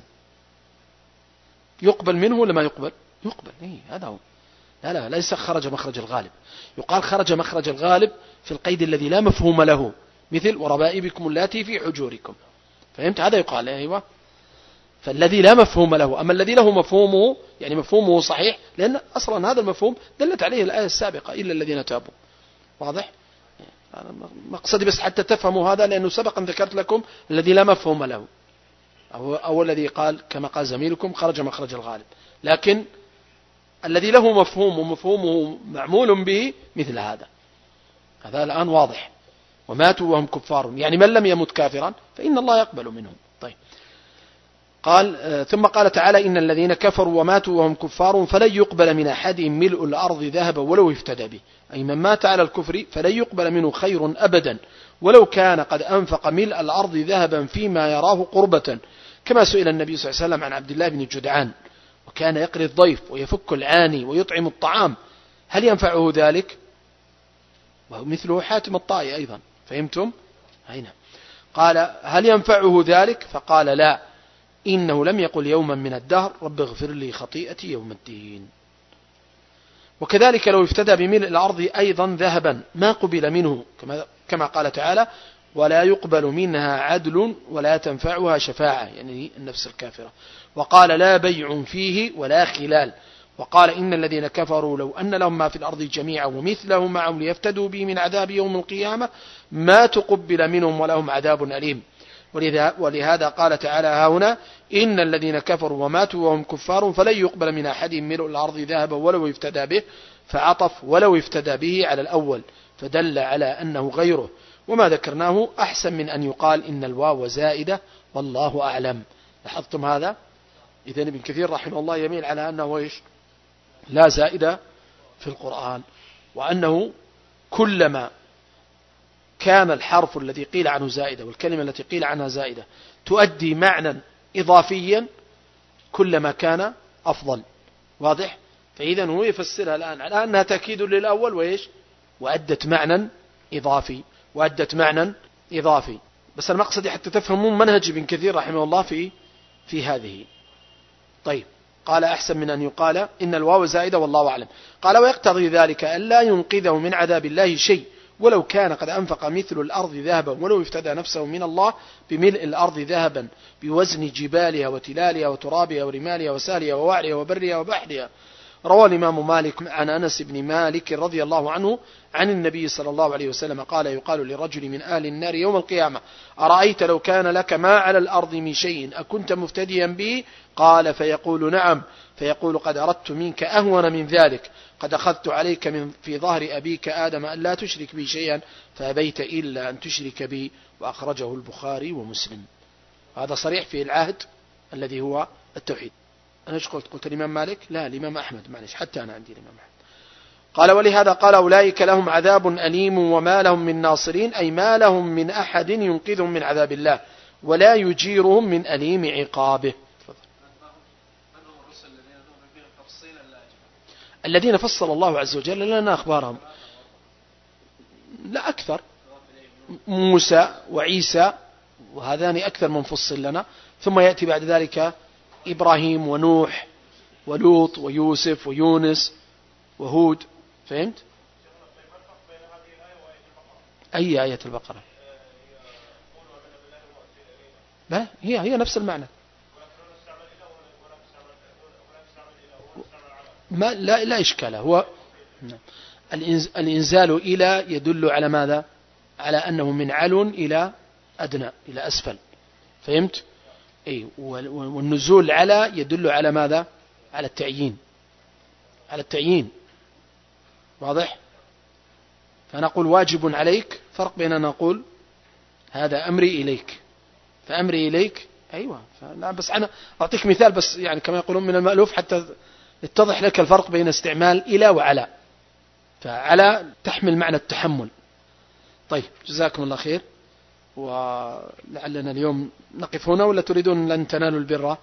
يقبل منه ولا ما يقبل؟ يقبل. هذا هو. لا لا ليس خرج مخرج الغالب، يقال خرج مخرج الغالب في القيد الذي لا مفهوم له مثل وربائبكم اللاتي في حجوركم، فهمت؟ هذا يقال أيوة. فالذي لا مفهوم له، أما الذي له مفهومه يعني مفهومه صحيح لأن أصلا هذا المفهوم دلت عليه الآية السابقة إلا الذين تابوا. واضح؟ مقصدي بس حتى تفهموا هذا لأنه سبقا ذكرت لكم الذي لا مفهوم له أو الذي قال كما قال زميلكم خرج مخرج الغالب، لكن الذي له مفهوم ومفهومه معمول به مثل هذا الآن واضح. وماتوا وهم كفار يعني من لم يمت كافرا فإن الله يقبل منهم. طيب قال ثم قال تعالى إن الذين كفروا وماتوا وهم كفار فلن يقبل من أحد ملء الأرض ذهبا ولو افتدى به، أي من مات على الكفر فلن يقبل منه خير أبدا ولو كان قد أنفق ملء الأرض ذهبا فيما يراه قربة، كما سئل النبي صلى الله عليه وسلم عن عبد الله بن جدعان وكان يقري الضيف ويفك العاني ويطعم الطعام هل ينفعه ذلك؟ ومثله حاتم الطائي أيضا، فهمتم؟ هنا قال هل ينفعه ذلك؟ فقال لا، إنه لم يقل يوما من الدهر رب اغفر لي خطيئتي يوم الدين. وكذلك لو افتدى بملء الأرض أيضا ذهبا ما قبل منه كما قال تعالى ولا يقبل منها عدل ولا تنفعها شفاعة، يعني النفس الكافرة. وقال لا بيع فيه ولا خلال، وقال إن الذين كفروا لو أن لهم ما في الأرض جميعا ومثله معهم ليفتدوا به من عذاب يوم القيامة ما تقبل منهم ولهم عذاب أليم. ولهذا قال تعالى هنا إن الذين كفروا وماتوا وهم كفار فلن يقبل من أحدهم ملء الأرض ذهبا ولو افتدى به، فعطف ولو افتدى به على الأول فدل على أنه غيره. وما ذكرناه أحسن من أن يقال إن الواو زائدة والله أعلم. لاحظتم هذا؟ إذن ابن كثير رحمه الله يميل على أنه إيش؟ لا زائدة في القرآن، وأنه كلما كان الحرف الذي قيل عنه زائدة والكلمة التي قيل عنها زائدة تؤدي معنى إضافيا كلما كان أفضل. واضح؟ فإذا هو يفسرها الآن على أنها تأكيد للأول وإيش؟ وأدت معنى إضافي. بس المقصد حتى تفهمون منهج ابن كثير رحمه الله في هذه. طيب، قال أحسن من أن يقال إن الواو زائدة والله أعلم. قال ويقتضي ذلك أن لا ينقذه من عذاب الله شيء ولو كان قد أنفق مثل الأرض ذهبا ولو افتدى نفسه من الله بملء الأرض ذهبا بوزن جبالها وتلالها وترابها ورمالها وسالها ووعرها وبرها وبحرها. روى الإمام مالك عن أنس بن مالك رضي الله عنه عن النبي صلى الله عليه وسلم قال يقال لرجل من أهل النار يوم القيامة أرأيت لو كان لك ما على الأرض من شيء أكنت مفتديا به؟ قال فيقول نعم، فيقول قد أردت منك أهون من ذلك، قد أخذت عليك في ظهر أبيك آدم أن لا تشرك بي شيئا فأبيت إلا أن تشرك بي. وأخرجه البخاري ومسلم. هذا صريح في العهد الذي هو التوحيد. أنا ايش قلت الإمام مالك؟ لا، الإمام أحمد، معلش حتى أنا عندي الإمام أحمد. قال ولهذا قال أولئك لهم عذاب أليم وما لهم من ناصرين، أي ما لهم من أحد ينقذهم من عذاب الله ولا يجيرهم من أليم عقابه. الذين فصل الله عز وجل لنا أخبارهم لا أكثر، موسى وعيسى وهذان أكثر من فصل لنا، ثم يأتي بعد ذلك إبراهيم ونوح ولوط ويوسف ويونس وهود. فهمت؟ أي آية البقرة؟ لا، هي نفس المعنى. ما لا إشكال. هو الإنزال إلى يدل على ماذا؟ على أنه من علو إلى أدنى إلى أسفل. فهمت؟ أي. والنزول على يدل على ماذا؟ على التعيين. واضح؟ فنقول واجب عليك، فرق بين أن نقول هذا أمري إليك، فأمري إليك أيوة. بس أنا أعطيك مثال بس يعني كما يقولون من المألوف حتى يتضح لك الفرق بين استعمال إلى وعلى. فعلى تحمل معنى التحمل. طيب، جزاكم الله خير، ولعلنا اليوم نقف هنا ولا تريدون لن تنالوا البر؟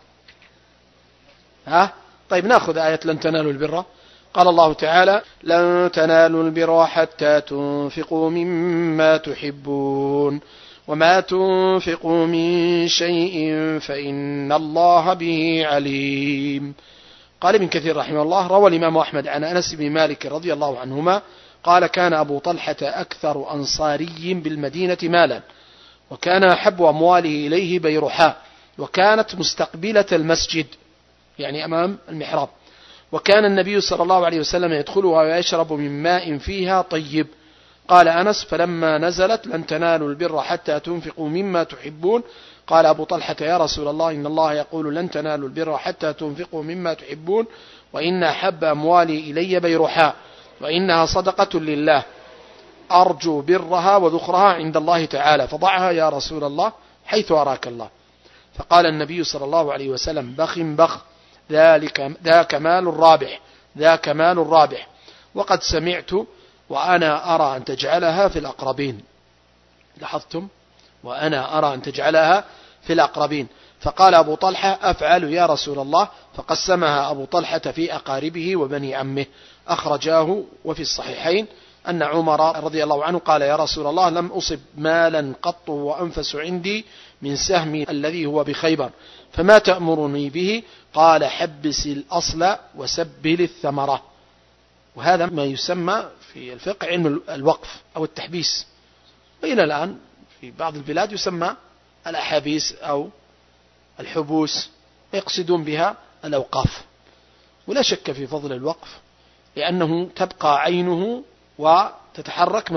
طيب، نأخذ آية لن تنالوا البر. قال الله تعالى لن تنالوا البر حتى تنفقوا مما تحبون وما تنفقوا من شيء فإن الله به عليم. قال ابن كثير رحمه الله روى الإمام أحمد عن أنس بن مالك رضي الله عنهما قال كان أبو طلحة أكثر أنصاري بالمدينة مالا، وكان أحب أمواله إليه بيرحاء، وكانت مستقبلة المسجد يعني أمام المحراب، وكان النبي صلى الله عليه وسلم يدخلها ويشرب من ماء فيها طيب. قال أنس فلما نزلت لن تنالوا البر حتى تنفقوا مما تحبون قال أبو طلحة يا رسول الله إن الله يقول لن تنالوا البر حتى تنفقوا مما تحبون وإن أحب أموالي إلي بيرحاء وإنها صدقة لله أرجو برها وذخرها عند الله تعالى فضعها يا رسول الله حيث أراك الله. فقال النبي صلى الله عليه وسلم بخ بخ ذاك مال رابح وقد سمعت وأنا أرى أن تجعلها في الأقربين. لاحظتم؟ وأنا أرى أن تجعلها في الأقربين. فقال أبو طلحة أفعل يا رسول الله، فقسمها أبو طلحة في أقاربه وبني عمه. أخرجاه وفي الصحيحين أن عمر رضي الله عنه قال يا رسول الله لم أصب مالا قط وأنفس عندي من سهمي الذي هو بخيبر فما تأمرني به؟ قال حبس الأصل وسبل الثمرة. وهذا ما يسمى في الفقه علم الوقف أو التحبيس، وإلى الآن في بعض البلاد يسمى الأحابيس أو الحبوس، يقصدون بها الأوقاف. ولا شك في فضل الوقف، لأنه تبقى عينه وتتحرك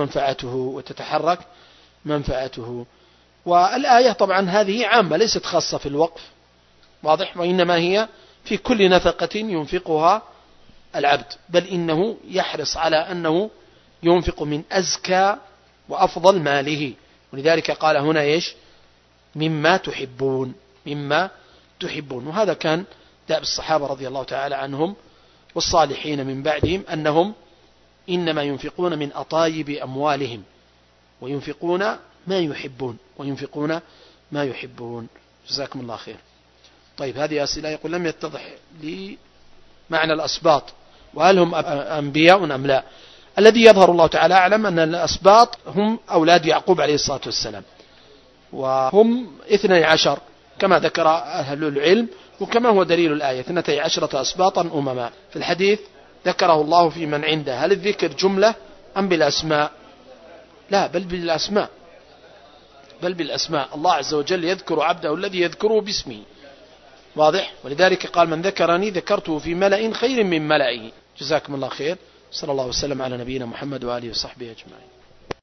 منفعته. والآية طبعا هذه عامة ليست خاصة في الوقف، واضح، وإنما هي في كل نفقة ينفقها العبد، بل إنه يحرص على أنه ينفق من أزكى وأفضل ماله، ولذلك قال هنا إيش؟ مما تحبون. وهذا كان دأب الصحابة رضي الله تعالى عنهم والصالحين من بعدهم، أنهم إنما ينفقون من أطايب أموالهم وينفقون ما يحبون. جزاكم الله خير. طيب، هذه أسئلة يقول لم يتضح لي معنى الأسباط، وهل هم أنبياء أم لا؟ الذي يظهر الله تعالى أعلم أن الأسباط هم أولاد يعقوب عليه الصلاة والسلام، وهم 12 كما ذكر أهل العلم، وكما هو دليل الآية 12 أسباطا أمما. في الحديث ذكره الله في من عنده. هل الذكر جملة أم بالأسماء؟ لا، بل بالأسماء. الله عز وجل يذكر عبده الذي يذكره باسمه، واضح، ولذلك قال من ذكرني ذكرته في ملأ خير من ملئه. جزاكم الله خير. صلى الله وسلم على نبينا محمد وآله وصحبه أجمعين.